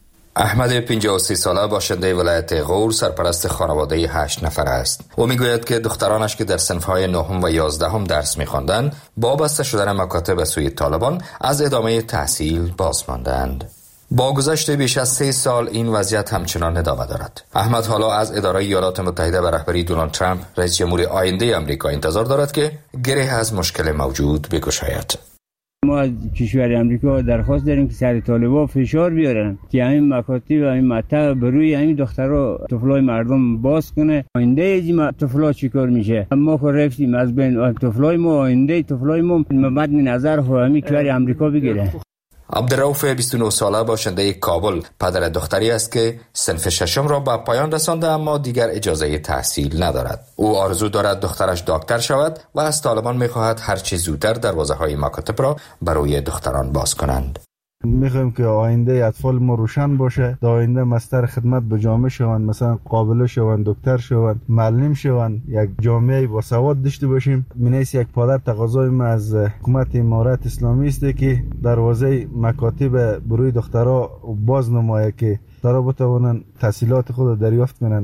احمد پنجاه و سه ساله باشنده ولایت غور سرپرست خانواده هشت نفر است. او میگوید که دخترانش که در صنف‌های نهم و یازدهم درس می‌خواندند، با بسته شدن مکاتب به سوی طالبان از ادامه تحصیل باز ماندند. با گذشت بیش از سه سال این وضعیت همچنان ادامه دارد. احمد حالا از اداره ایالات متحده به رهبری دونالد ترامپ، رئیس جمهور آینده آمریکا، انتظار دارد که گره از مشکل موجود بگشاید. ما از کشور امریکا درخواست داریم که سر طالبان فشار بیارن که همین مکاتب و همین مطب بروی همین دخترها طفلای مردم باز کنه. آینده این طفلا چیکار میشه؟ ما که رفتیم از بین طفلای ما، آینده طفلای ما مد نظر همین کشور امریکا بگیره. عبدالرؤوف بیست و نه ساله باشنده کابل پدر دختری است که صنف ششم را به پایان رسانده اما دیگر اجازه تحصیل ندارد. او آرزو دارد دخترش دکتر شود و از طالبان می‌خواهد هر چه زودتر دروازه‌های مکاتب را برای دختران باز کنند. میخوایم که آینده اطفال ما روشن باشه، در آینده مستر خدمت به جامعه شوند، مثلا قابله شوند، دکتر شوند، معلم شوند، یک جامعه با سواد داشته باشیم. منیس یک پادر تقاضای ما از حکومت امارات اسلامی است که دروازه مکاتب بروی دخترها باز نمایه که دخترها بتوانند تحصیلات خود دریافت کنند.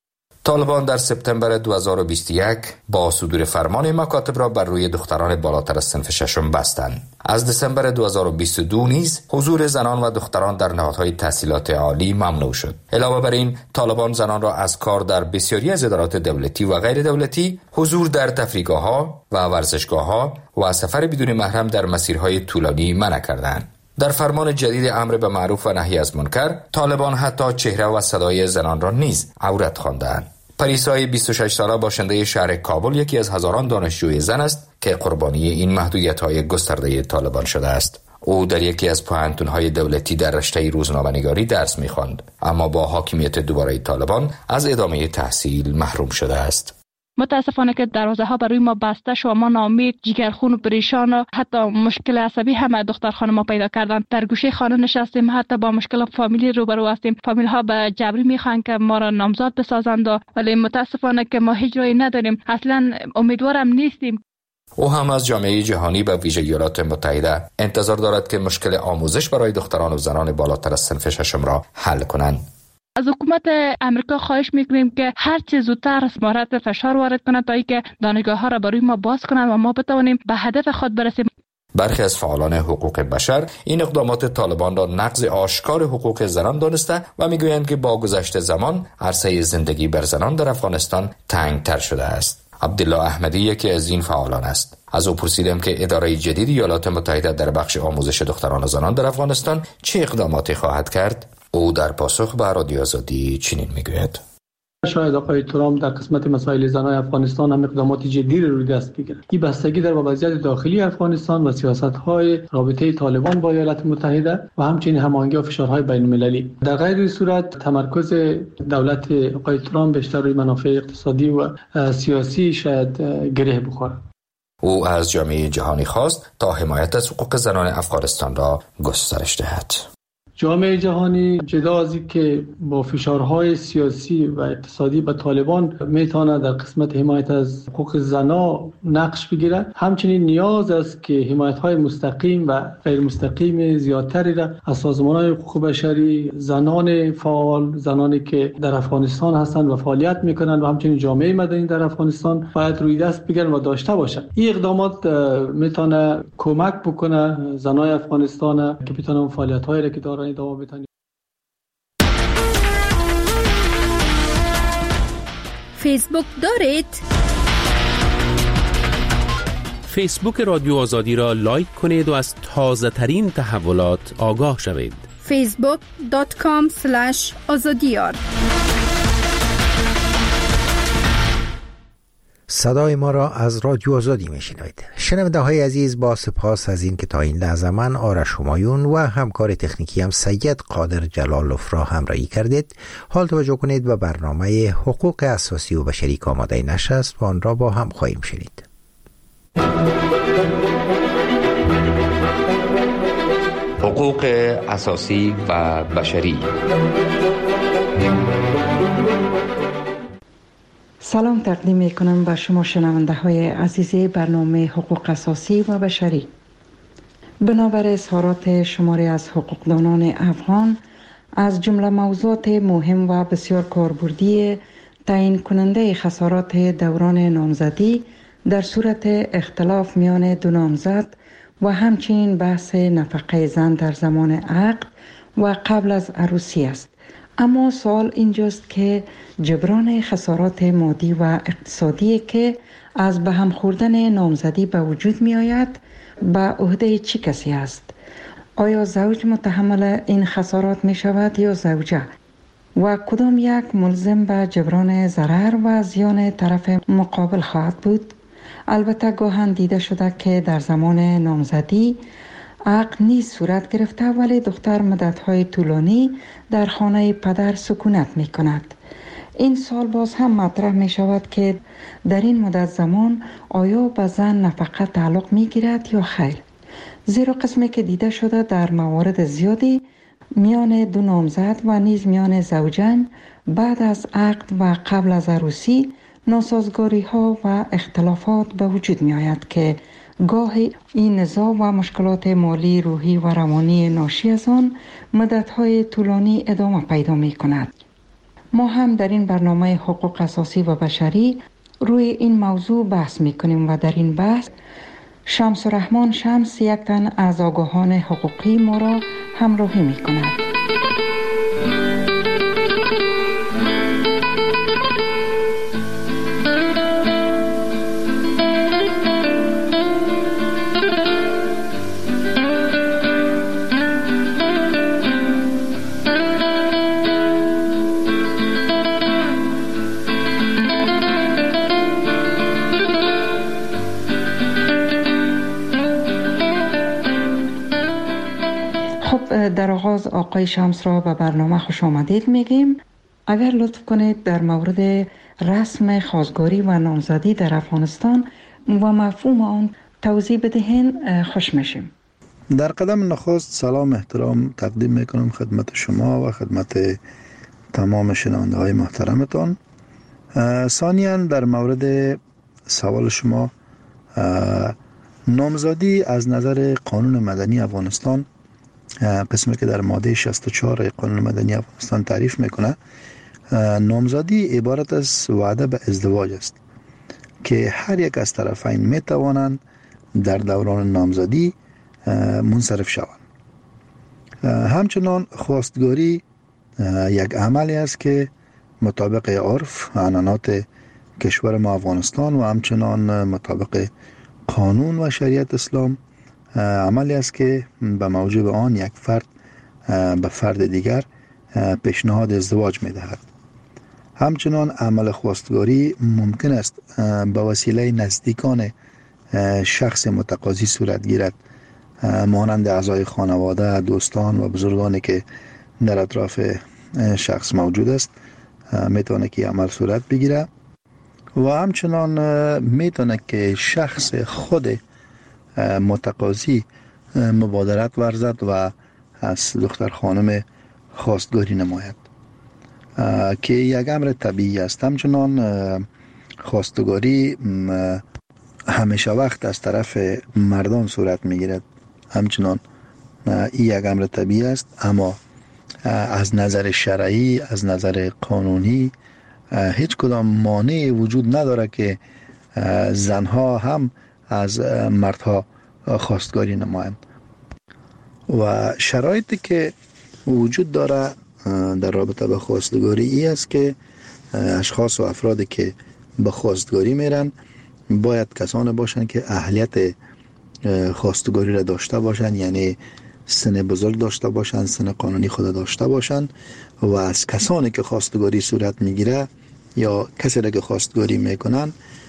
طالبان در سپتامبر دو هزار و بیست و یک با صدور فرمان مکاتب را بر روی دختران بالاتر از صنف ششم بستند. از دسامبر دو هزار و بیست و دو نیز حضور زنان و دختران در نهادهای تحصیلات عالی ممنوع شد. علاوه بر این، طالبان زنان را از کار در بسیاری از ادارات دولتی و غیر دولتی، حضور در تفریحگاه‌ها و ورزشگاه‌ها و سفر بدون محرم در مسیرهای طولانی منع کردند. در فرمان جدید امر به معروف و نهی از منکر، طالبان حتی چهره و صدای زنان را نیز عورت خواندند. پریسای بیست و شش ساله باشنده شهر کابل یکی از هزاران دانشجوی زن است که قربانی این محدودیت‌های گسترده طالبان شده است. او در یکی از پوهنتون‌های دولتی در رشته روزنامه‌نگاری درس می‌خواند، اما با حاکمیت دوباره طالبان از ادامه تحصیل محروم شده است. متاسفانه که دروازه ها برای ما بسته شد و ما ناامید، جگرخون و پریشان و حتی مشکل عصبی هم دختر خانم ما پیدا کردن. در گوشه خانه نشستیم، حتی با مشکل فامیلی روبرو هستیم. فامیل ها به جبری میخوان که ما را نامزاد بسازند، ولی متاسفانه که ما هیچ راهی نداریم. اصلا امیدوارم نیستیم. او هم از جامعه جهانی به ویژه ایالات متحده انتظار دارد که مشکل آموزش برای دختران و زنان بالاتر از صنف ششم را حل کنند. از حکومت امریکا خواهش میکنیم که هر چه زودتر مورد فشار وارد کنند تا اینکه دانشگاه ها را برای ما باز کنند و ما بتوانیم به هدف خود برسیم. برخی از فعالان حقوق بشر این اقدامات طالبان را نقض آشکار حقوق زنان دانسته و میگویند که با گذشت زمان عرصه زندگی بر زنان در افغانستان تنگتر شده است. عبدالله احمدی یکی از این فعالان است. از او پرسیدم که اداره جدید ایالات متحده در بخش آموزش دختران و زنان در افغانستان چه اقداماتی خواهد کرد. او در پاسخ به رادیو آزادی چنین میگوید: شاید آقای ترامپ در قسمت مسائل زنان افغانستان هم اقدامات جدی روی دست بگیرد. این بستگی در وضعیت داخلی افغانستان و سیاست‌های رابطه طالبان با ایالات متحده و همچنین هماهنگی و فشارهای بین‌المللی. در غیر این صورت تمرکز دولت آقای ترامپ بیشتر روی منافع اقتصادی و سیاسی شاید گره بخورد. او از جامعه جهانی خواست تا حمایت از حقوق زنان افغانستان را گسترش دهد. جامعه جهانی جدا از این که با فشارهای سیاسی و اقتصادی به طالبان میتونه در قسمت حمایت از حقوق زنا نقش بگیرد، همچنین نیاز است که حمایت‌های مستقیم و غیر مستقیم زیادتری را از سازمان‌های حقوق بشری، زنان فعال، زنانی که در افغانستان هستند و فعالیت میکنند و همچنین جامعه مدنی در افغانستان باید روی دست بگیرند و داشته باشند. این اقدامات میتونه کمک بکنه زنای افغانستان که بتونن فعالیت‌هایی را که دارن ادامه بدن. فیسبوک دارید؟ فیسبوک رادیو آزادی را لایک کنید و از تازه ترین تحولات آگاه شوید. فیسبوک دات کام اسلش آزادیار. صدای ما را از رادیو آزادی میشنوید. شنونده های عزیز، با سپاس از این که تا این لحظه من آرش همایون و همکار تکنیکی هم سید قادر جلالوف را همراهی کردید. حال توجه کنید و برنامه حقوق اساسی و بشری که آماده نشر است و آن را با هم خواهیم شنید. حقوق اساسی و بشری. سلام تقدیم می کنم به شما شنونده های عزیز برنامه حقوق اساسی و بشری. بنابر اظهارات شماری از حقوقدانان افغان از جمله موضوعات مهم و بسیار کاربردی تعیین کننده خسارات دوران نامزدی در صورت اختلاف میان دو نامزد و همچنین بحث نفقه زن در زمان عقد و قبل از عروسی است. اما سوال اینجاست که جبران خسارات مادی و اقتصادی که از به هم خوردن نامزدی به وجود می آید به عهده چه کسی است؟ آیا زوج متحمل این خسارات می شود یا زوجه؟ و کدام یک ملزم به جبران ضرر و زیان طرف مقابل خواهد بود؟ البته گاهن دیده شده که در زمان نامزدی عقد نیز صورت گرفته ولی دختر مدت‌های طولانی در خانه پدر سکونت می کند. این سال باز هم مطرح می شود که در این مدت زمان آیا به زن نفقه تعلق می گیرد یا خیر؟ زیرا قسمی که دیده شده در موارد زیادی میان دو نامزد و نیز میان زوجین بعد از عقد و قبل از عروسی ناسازگاری ها و اختلافات به وجود می آید که گاهی این نزاع و مشکلات مالی، روحی و روانی ناشی از آن مدت‌های طولانی ادامه پیدا می کند. ما هم در این برنامه حقوق اساسی و بشری روی این موضوع بحث می کنیم و در این بحث شمس الرحمن شمس یک تن از آگاهان حقوقی ما را همراهی می کند. در آغاز آقای شمس را به برنامه خوش آمدید میگیم. اگر لطف کنید در مورد رسم خواستگاری و نامزدی در افغانستان و مفهوم آن توضیح بدهین خوش میشیم. در قدم نخست سلام احترام تقدیم میکنم خدمت شما و خدمت تمام شنونده های محترمتان. ثانیاً در مورد سوال شما، نامزدی از نظر قانون مدنی افغانستان، قسمی که در ماده شصت و چهار قانون مدنی افغانستان تعریف میکنه، نامزدی عبارت از وعده به ازدواج است که هر یک از طرفین میتوانند در دوران نامزدی منصرف شوند. همچنان خواستگاری یک عملی است که مطابق عرف و عنعنات کشور ما افغانستان و همچنان مطابق قانون و شریعت اسلام عملی است که به موجب آن یک فرد به فرد دیگر پیشنهاد ازدواج می دهد. همچنان عمل خواستگاری ممکن است به وسیله نزدیکان شخص متقاضی صورت گیرد، مانند اعضای خانواده، دوستان و بزرگانی که در اطراف شخص موجود است میتونه که عمل صورت بگیره و همچنان میتونه که شخص خود متقاضی مبادرت ورزد و از دختر خانم خواستگاری نماید که یک امر طبیعی است. همچنان خواستگاری همیشه وقت از طرف مردان صورت میگیرد، همچنان این یک امر طبیعی است، اما از نظر شرعی، از نظر قانونی هیچ کدام مانع وجود نداره که زنها هم از مردها خواستگاری نمایند. و شرایطی که وجود داره در رابطه به خواستگاری ای است که اشخاص و افرادی که به خواستگاری میرن باید کسانی باشند که اهلیت خواستگاری را داشته باشند، یعنی سن بزرگ داشته باشند، سن قانونی خود داشته باشند و از کسانی که خواستگاری صورت میگیره یا کسی را که خواستگاری میکنن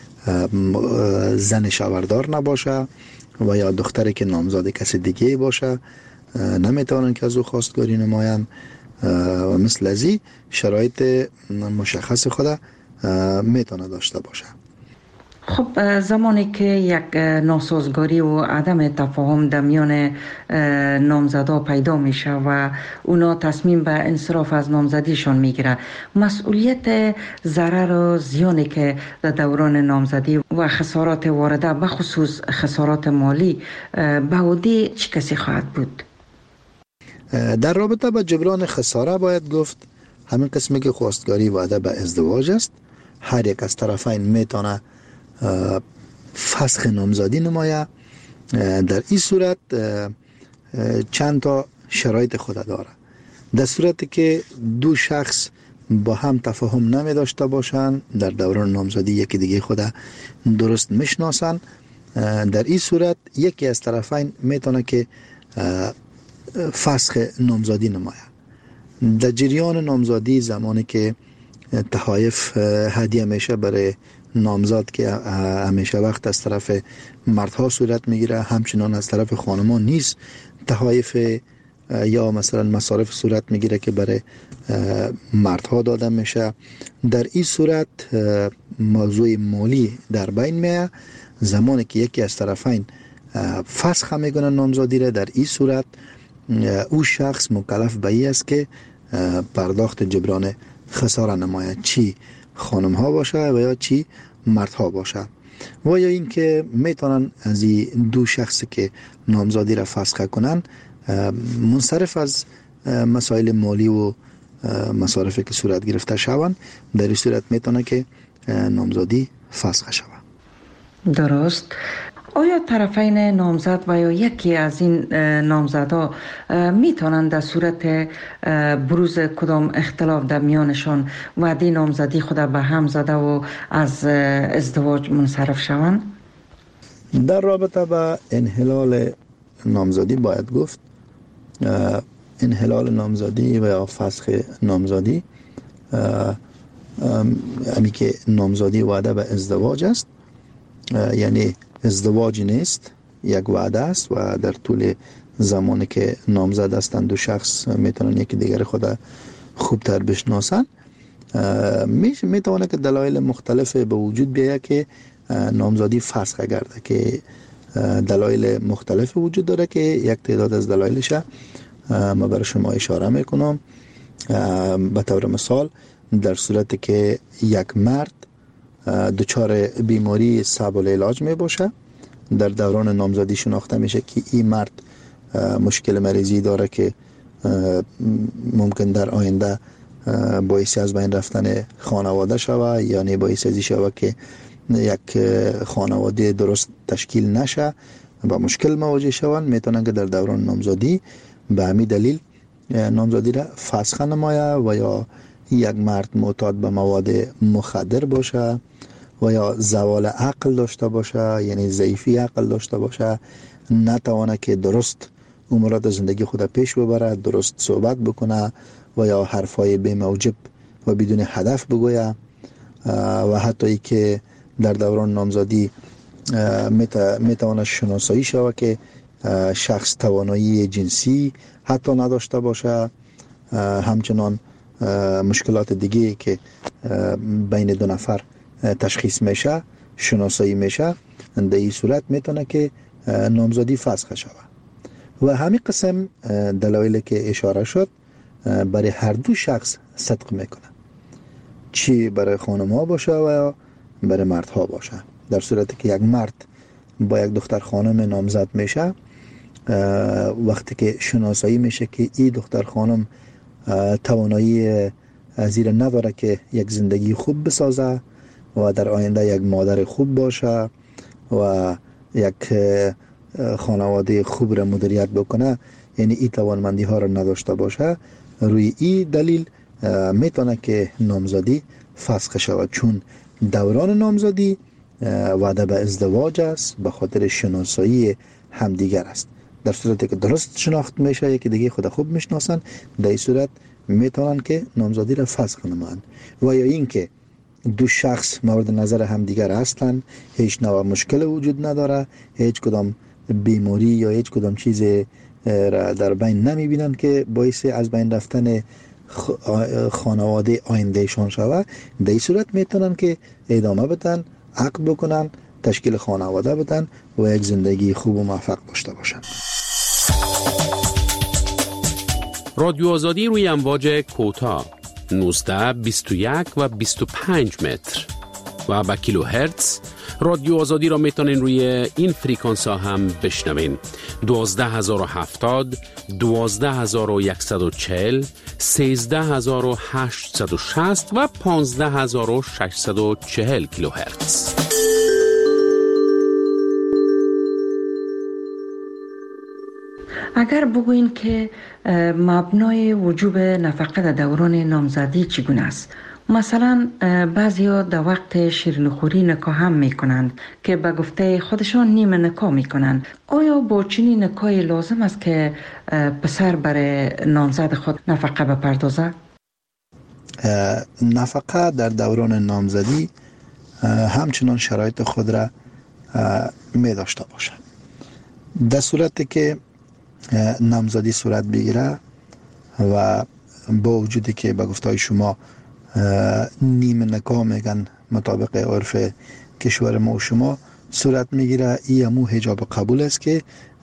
زن شوهردار نباشه و یا دختری که نامزد کسی دیگه باشه نمیتونن که از او خواستگاری نمایند و مثل ازی شرایط مشخص خود میتونه داشته باشه. خب زمانی که یک ناسازگاری و عدم تفاهم در میان نامزدا پیدا میشه و اونا تصمیم به انصراف از نامزدیشان میگیره، مسئولیت ضرر و زیانی که در دوران نامزدی و خسارات وارده به خصوص خسارات مالی به عهده چه کسی خواهد بود؟ در رابطه با جبران خساره باید گفت همین قسمی که خواستگاری وعده به ازدواج است، هر یک از طرفین میتونه فسخ نامزدی نمایه. در این صورت چند تا شرایط خود داره. در صورتی که دو شخص با هم تفاهم نمی داشته باشند، در دوران نامزدی یکی دیگه خود درست میشناسن، در این صورت یکی از طرفین میتونه که فسخ نامزدی نمایه. در جریان نامزدی زمانی که تحایف هدیه میشه برای نامزد که همیشه وقت از طرف مردها صورت میگیره، همچنان از طرف خانمان نیز تحایف یا مثلا مصارف صورت میگیره که برای مردها داده میشه. در این صورت موضوع مالی در بین میه. زمانی که یکی از طرفین فسخ میکنه نامزدی را، در این صورت او شخص مکلف به این است که پرداخت جبران خساره نماید، چی خانم ها باشه و یا چی مردها باشه، و یا اینکه میتونن از این دو شخصی که نامزدی را فسخ کنن منصرف از مسائل مالی و مصارفی که صورت گرفته شوند. در این صورت میتونه که نامزدی فسخ شود. درست. آیا طرفین نامزد و یا یکی از این نامزدها میتونند در صورت بروز کدام اختلاف در میانشان وعده نامزدی خود به هم زده و از ازدواج منصرف شوند؟ در رابطه با انحلال نامزدی باید گفت انحلال نامزدی و یا فسخ نامزدی امی که نامزدی وعده به ازدواج است، یعنی ازدواج نیست، یک وعده است و در طول زمانی که نامزد هستند دو شخص میتونن یکی دیگر خود خوبتر بشناسن. میشه میتونه که دلایل مختلف به وجود بیاید که نامزدی فسخ گرده، که دلایل مختلف وجود داره که یک تعداد از دلایلش ما برای شما اشاره میکنم. به طور مثال در صورتی که یک مرد دچار بیماری صعب العلاج می باشه، در دوران نامزدی شناخته میشه که این مرد مشکل مریضی داره که ممکن در آینده باعث از بین رفتن خانواده شوه، یعنی باعث ازی شوه که یک خانواده درست تشکیل نشه، با مشکل مواجه شوند. میتونن که در دوران نامزدی به همین دلیل نامزدی را فسخ نمایه، و یا یک مرد معتاد به مواد مخدر باشه و یا زوال عقل داشته باشه، یعنی ضعیفی عقل داشته باشه، نتوانه که درست امورات زندگی خود پیش ببره، درست صحبت بکنه و یا حرفای بی موجب و بدون هدف بگویه، و حتی ای که در دوران نامزدی میتواند شناسایی شود که شخص توانایی جنسی حتی نداشته باشه، همچنان مشکلات دیگه که بین دو نفر تشخیص میشه شناسایی میشه، در این صورت میتونه که نامزدی فسخ شود. و همین قسم دلایلی که اشاره شد برای هر دو شخص صدق میکنه، چی برای خانم ها باشه و یا برای مرد ها باشه. در صورتی که یک مرد با یک دختر خانم نامزد میشه، وقتی که شناسایی میشه که این دختر خانم توانایی زیر نداره که یک زندگی خوب بسازه و در آینده یک مادر خوب باشه و یک خانواده خوب را مدیریت بکنه، یعنی این توانمندی ها را نداشته باشه، روی این دلیل میتونه که نامزدی فسخ شود، چون دوران نامزدی وعده به ازدواج است، به خاطر شناسایی همدیگر است. در صورتی که درست شناخت میشه، یکی دیگه خود خوب میشناسن، در این صورت میتونن که نامزدی را فسخ نمایند. و یا این که دو شخص مورد نظر همدیگر هستند، هیچ نوع مشکل وجود نداره، هیچ کدام بیماری یا هیچ کدام چیز را در بین نمیبینن که باعث از بین رفتن خانواده آیندهشان شود، در این صورت میتونن که ادامه بدن، عقد بکنن، تشکیل خانواده بدن و یک زندگی خوب و موفق داشته باشن. رادیو آزادی روی امواج کوتاه نوزده، بیست و یک و بیست و پنج متر و با کیلو هرتز. رادیو آزادی را میتونین روی این فریکانس ها هم بشنوین: دوازده هزار و هفتاد، دوازده هزار و صد و چهل، سیزده هزار و هشتصد و شصت و پانزده هزار و ششصد و چهل کیلو هرتز. اگر بگوین که مبنای وجوب نفقه در دوران نامزدی چگونه است؟ مثلا بعضیا در وقت شیرینیخوری نکاح هم میکنند که به گفته خودشان نیمه نکاح میکنند. آیا با چنین نکاحی لازم است که پسر برای نامزد خود نفقه بپردازه؟ نفقه در دوران نامزدی همچنان شرایط خود را می داشته باشه. در صورتی که نامزدی صورت بگیره و با وجودی که به گفته شما نیمه نکاح میگن مطابق عرف کشور ما و شما صورت میگیره، این همو حجاب قبول است که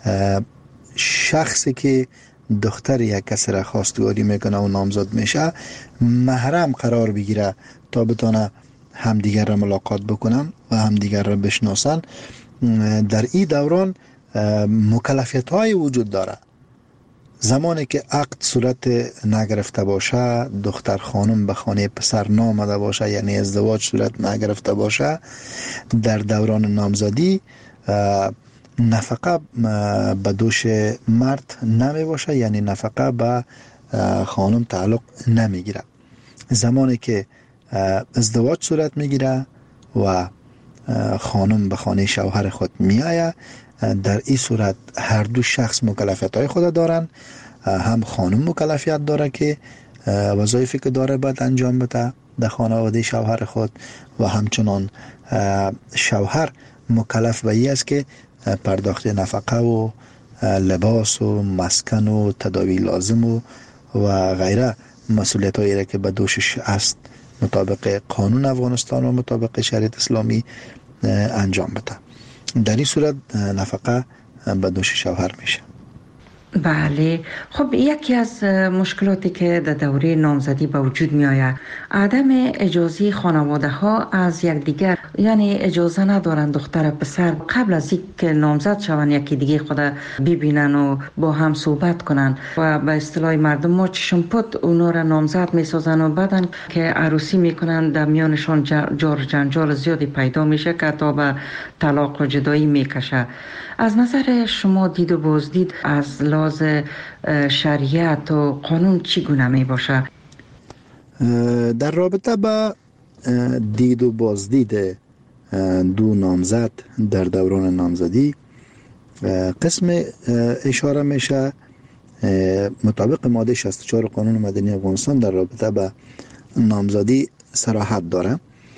شخصی که دختر یک کسی را خواستگاری میکنه و نامزد میشه محرم قرار بگیره تا بتونه همدیگر را ملاقات بکنن و همدیگر را بشناسن. در این دوران مکلفیت های وجود داره. زمانی که عقد صورت نگرفته باشه، دختر خانم به خانه پسر نامده باشه، یعنی ازدواج صورت نگرفته باشه، در دوران نامزدی نفقه به دوش مرد نمی باشه، یعنی نفقه به خانم تعلق نمیگیره. زمانی که ازدواج صورت میگیره و خانم به خانه شوهر خود میآید، در این صورت هر دو شخص مکلفیت های خود دارن. هم خانم مکلفیت داره که وظایفی که داره باید انجام بده در خانواده شوهر خود، و همچنان شوهر مکلف به این است که پرداخت نفقه و لباس و مسکن و تداوی لازم و و غیره مسئولیت هایی که به دوشش است مطابق قانون افغانستان و مطابق شریعت اسلامی انجام بده. در این صورت نفقه به دوش شوهر میشه. بله، خب یکی از مشکلاتی که در دوره نامزدی به وجود می آید عدم اجازه خانواده ها از یکدیگر، یعنی اجازه ندارن دختر پسر قبل از اینکه نامزد شوند یکی دیگه خود ببینن و با هم صحبت کنن و به اصطلاح مردم ما چشم پد اونا را نامزد می سازن و بعدن که عروسی میکنن در میانشان جار جنجال زیادی پیدا میشه که تا به طلاق و جدایی میکشه. از نظر شما دید و بازدید از لحاظ شریعت و قانون چگونه می باشه؟ در رابطه با دید و بازدید دو نامزد در دوران نامزدی قسم اشاره میشه مطابق ماده شصت و چهار قانون مدنی افغانستان در رابطه با نامزدی صراحت داره،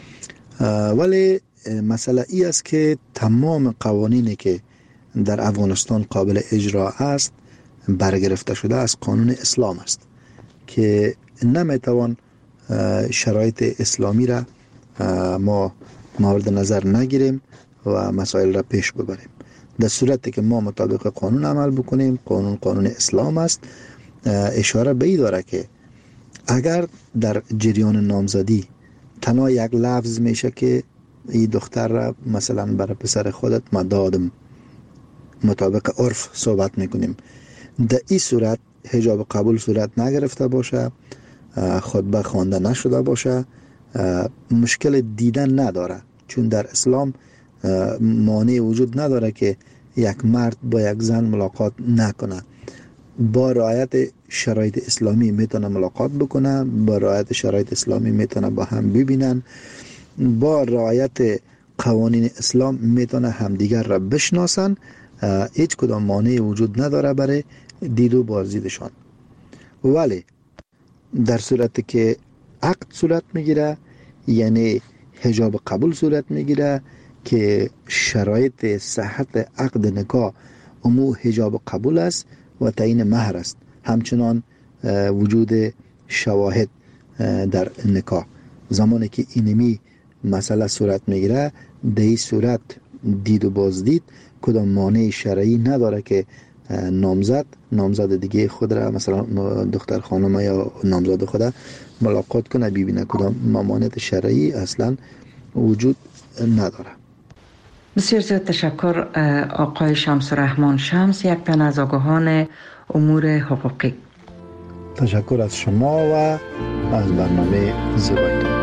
ولی مسئله ای است که تمام قوانینی که در افغانستان قابل اجرا است برگرفته شده از قانون اسلام است که نمیتوان شرایط اسلامی را ما مورد نظر نگیریم و مسائل را پیش ببریم. در صورتی که ما مطابق قانون عمل بکنیم، قانون قانون اسلام است، اشاره به این داره که اگر در جریان نامزدی تنها یک لفظ میشه که این دختر را مثلا برای پسر خودت ما دادم، مطابق عرف صحبت میکنیم، در این صورت حجاب قبول صورت نگرفته باشه، خطبه خوانده نشده باشه، مشکل دیدن نداره، چون در اسلام مانع وجود نداره که یک مرد با یک زن ملاقات نکنه. با رعایت شرایط اسلامی میتونه ملاقات بکنه، با رعایت شرایط اسلامی میتونه با هم ببینن، با رعایت قوانین اسلام میتونه همدیگر را بشناسن. هیچ کدام مانع وجود نداره برای دید و بازدیدشان. ولی در صورتی که عقد صورت میگیره، یعنی حجاب قبول صورت میگیره که شرایط صحت عقد نکاح امو حجاب قبول است و تعیین مهر است، همچنان وجود شواهد در نکاح. زمانی که اینمی مسئله صورت میگیره، در این صورت دید و بازدید کدام مانع شرعی نداره که نامزد نامزد دیگه خود را، مثلا دختر خانم یا نامزد خود ملاقات کنه ببینه. کدام مانع شرعی اصلا وجود نداره. بسیار زیاد تشکر آقای شمس الرحمن شمس، یک تن از آگاهان امور حقوقی. تشکر از شما و از برنامه زیبایتون.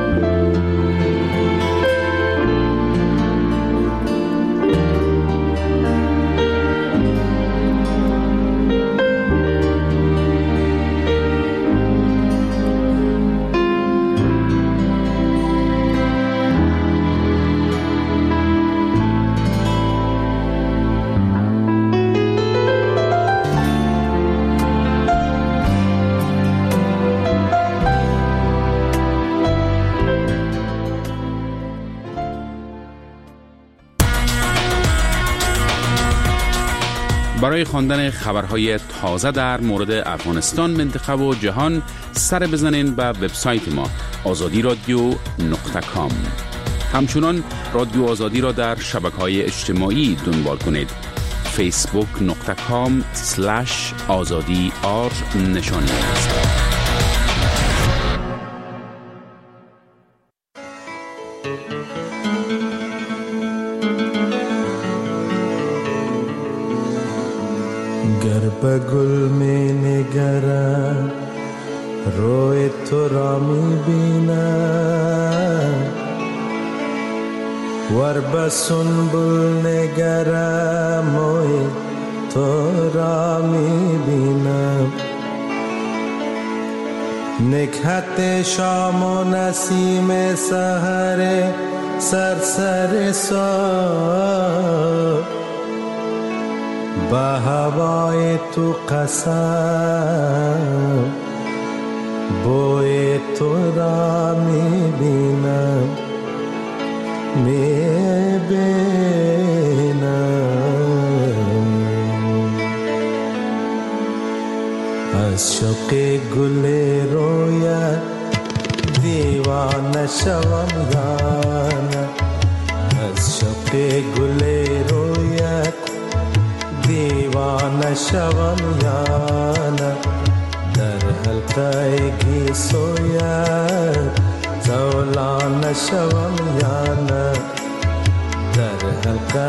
برای خواندن خبرهای تازه در مورد افغانستان، منطقه و جهان سر بزنین به وبسایت ما آزادی رادیو نقطه کام. همچنان رادیو آزادی را در شبکه‌های اجتماعی دنبال کنید. فیسبوک نقطه کام سلش آزادی آر نشانی است. به گل می نگرم، روی تو را می بینم، ور به سنبل نگرم، موی تو را می بینم. نکهت شام و نسیم سحر سرسر سار، به هوای تو قسم، بوی تو را می بینم می بینم. از شوق گل رویت دیوانه شوم یا نه، از شوق گل رویت دیوانه شوم یا نه، در حلقه گیسویت زولانه شوم یا نه، در حلقه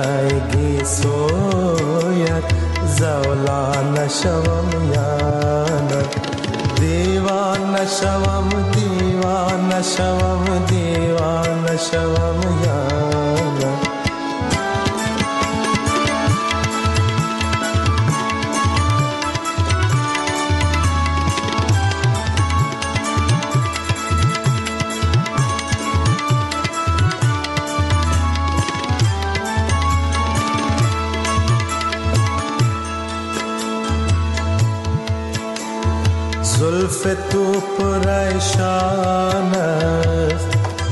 گیسویت زولانه شوم یا نه، دیوانه شوم دیوانه شوم دیوانه شوم یا نه. زلف تو پریشان است،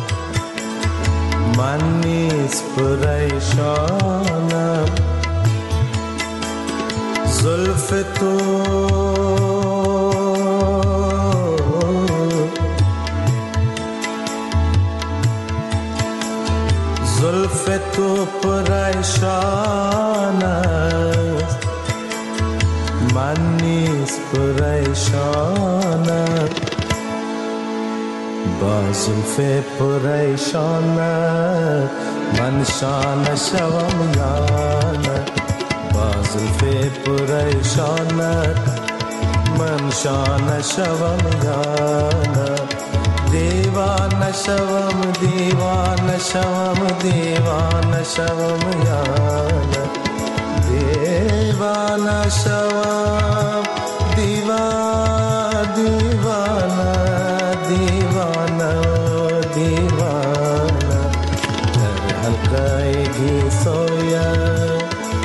من نیز پریشانم، زلف تو زلف تو پریشان است، من نیز پریشانم، با زلف پریشانت من شانه شوم یا نه، با زلف پریشانت من شانه شوم یا نه، دیوانه شوم دیوانه شوم دیوانه شوم یا نه، دیوانه شوم دیوانه دیوانه دیوانه دیوانه در حلقه گیسویت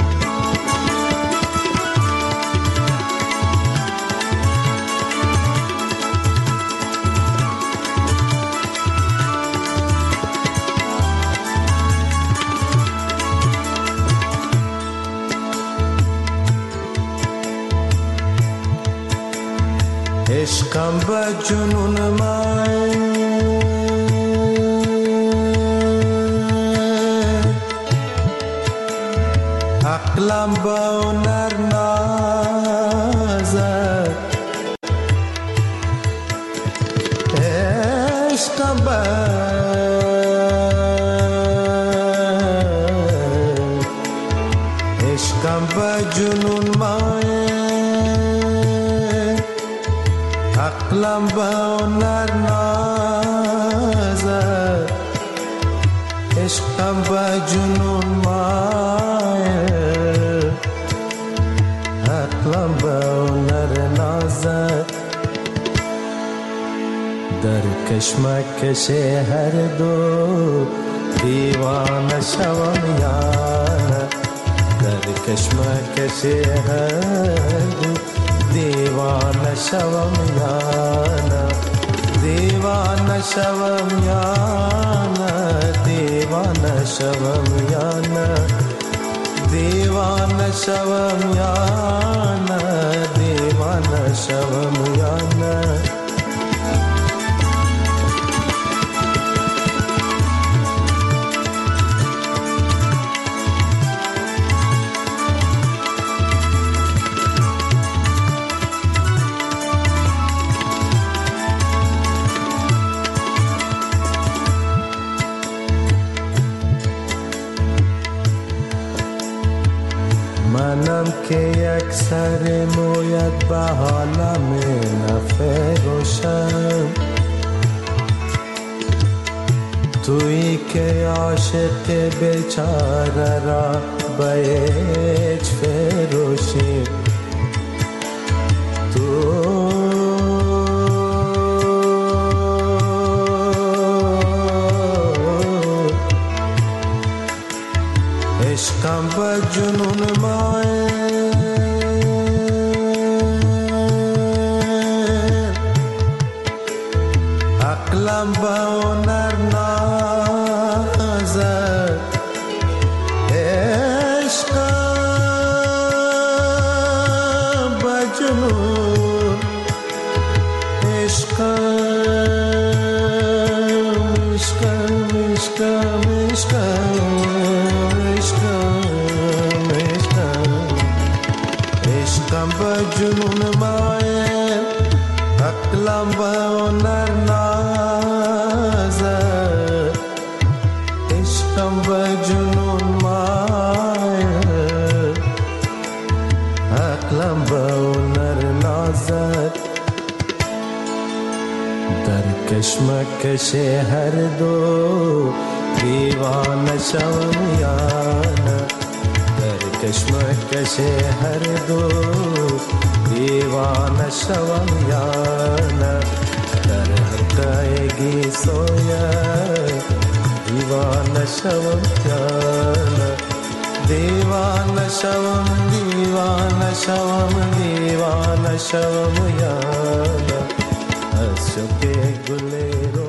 عشقم به جنون من عقلم به هنر نازد، عشقم به عشقم به جنون من عقلم به هنر نازد، عشقم به جنون مایه، عقلم به هنر نازد، در کشمکش هر دو دیوانه شوم یا نه، در کشمکش هر دو دیوانه شوم یا نه، دیوانه شوم یا نه، دیوانه شوم یا نه، دیوانه شوم یا نه، دیوانه شوم یا نه. منم که یک سر مویت به حالم نفروشم، تویی که عاشق بیچاره را به هیچ فروشی، تو عشقم به جنون مایه، عقلم به هنر نازد، عشقم به جنون عشقم عشقم عشقم عشقم عشقم با جنون مایه عقلم با هنر نازد عشقم با جنون مایه عقلم با هنر نازد در کشمکش هر دو دیوانه شوم یا نه در کشمکش هر دو دیوانه شوم یا نه در حقایقی سویا دیوانه شوم یا نه دیوانه شوم دیوانه شوم دیوانه شوم یا نه از شوق گل رو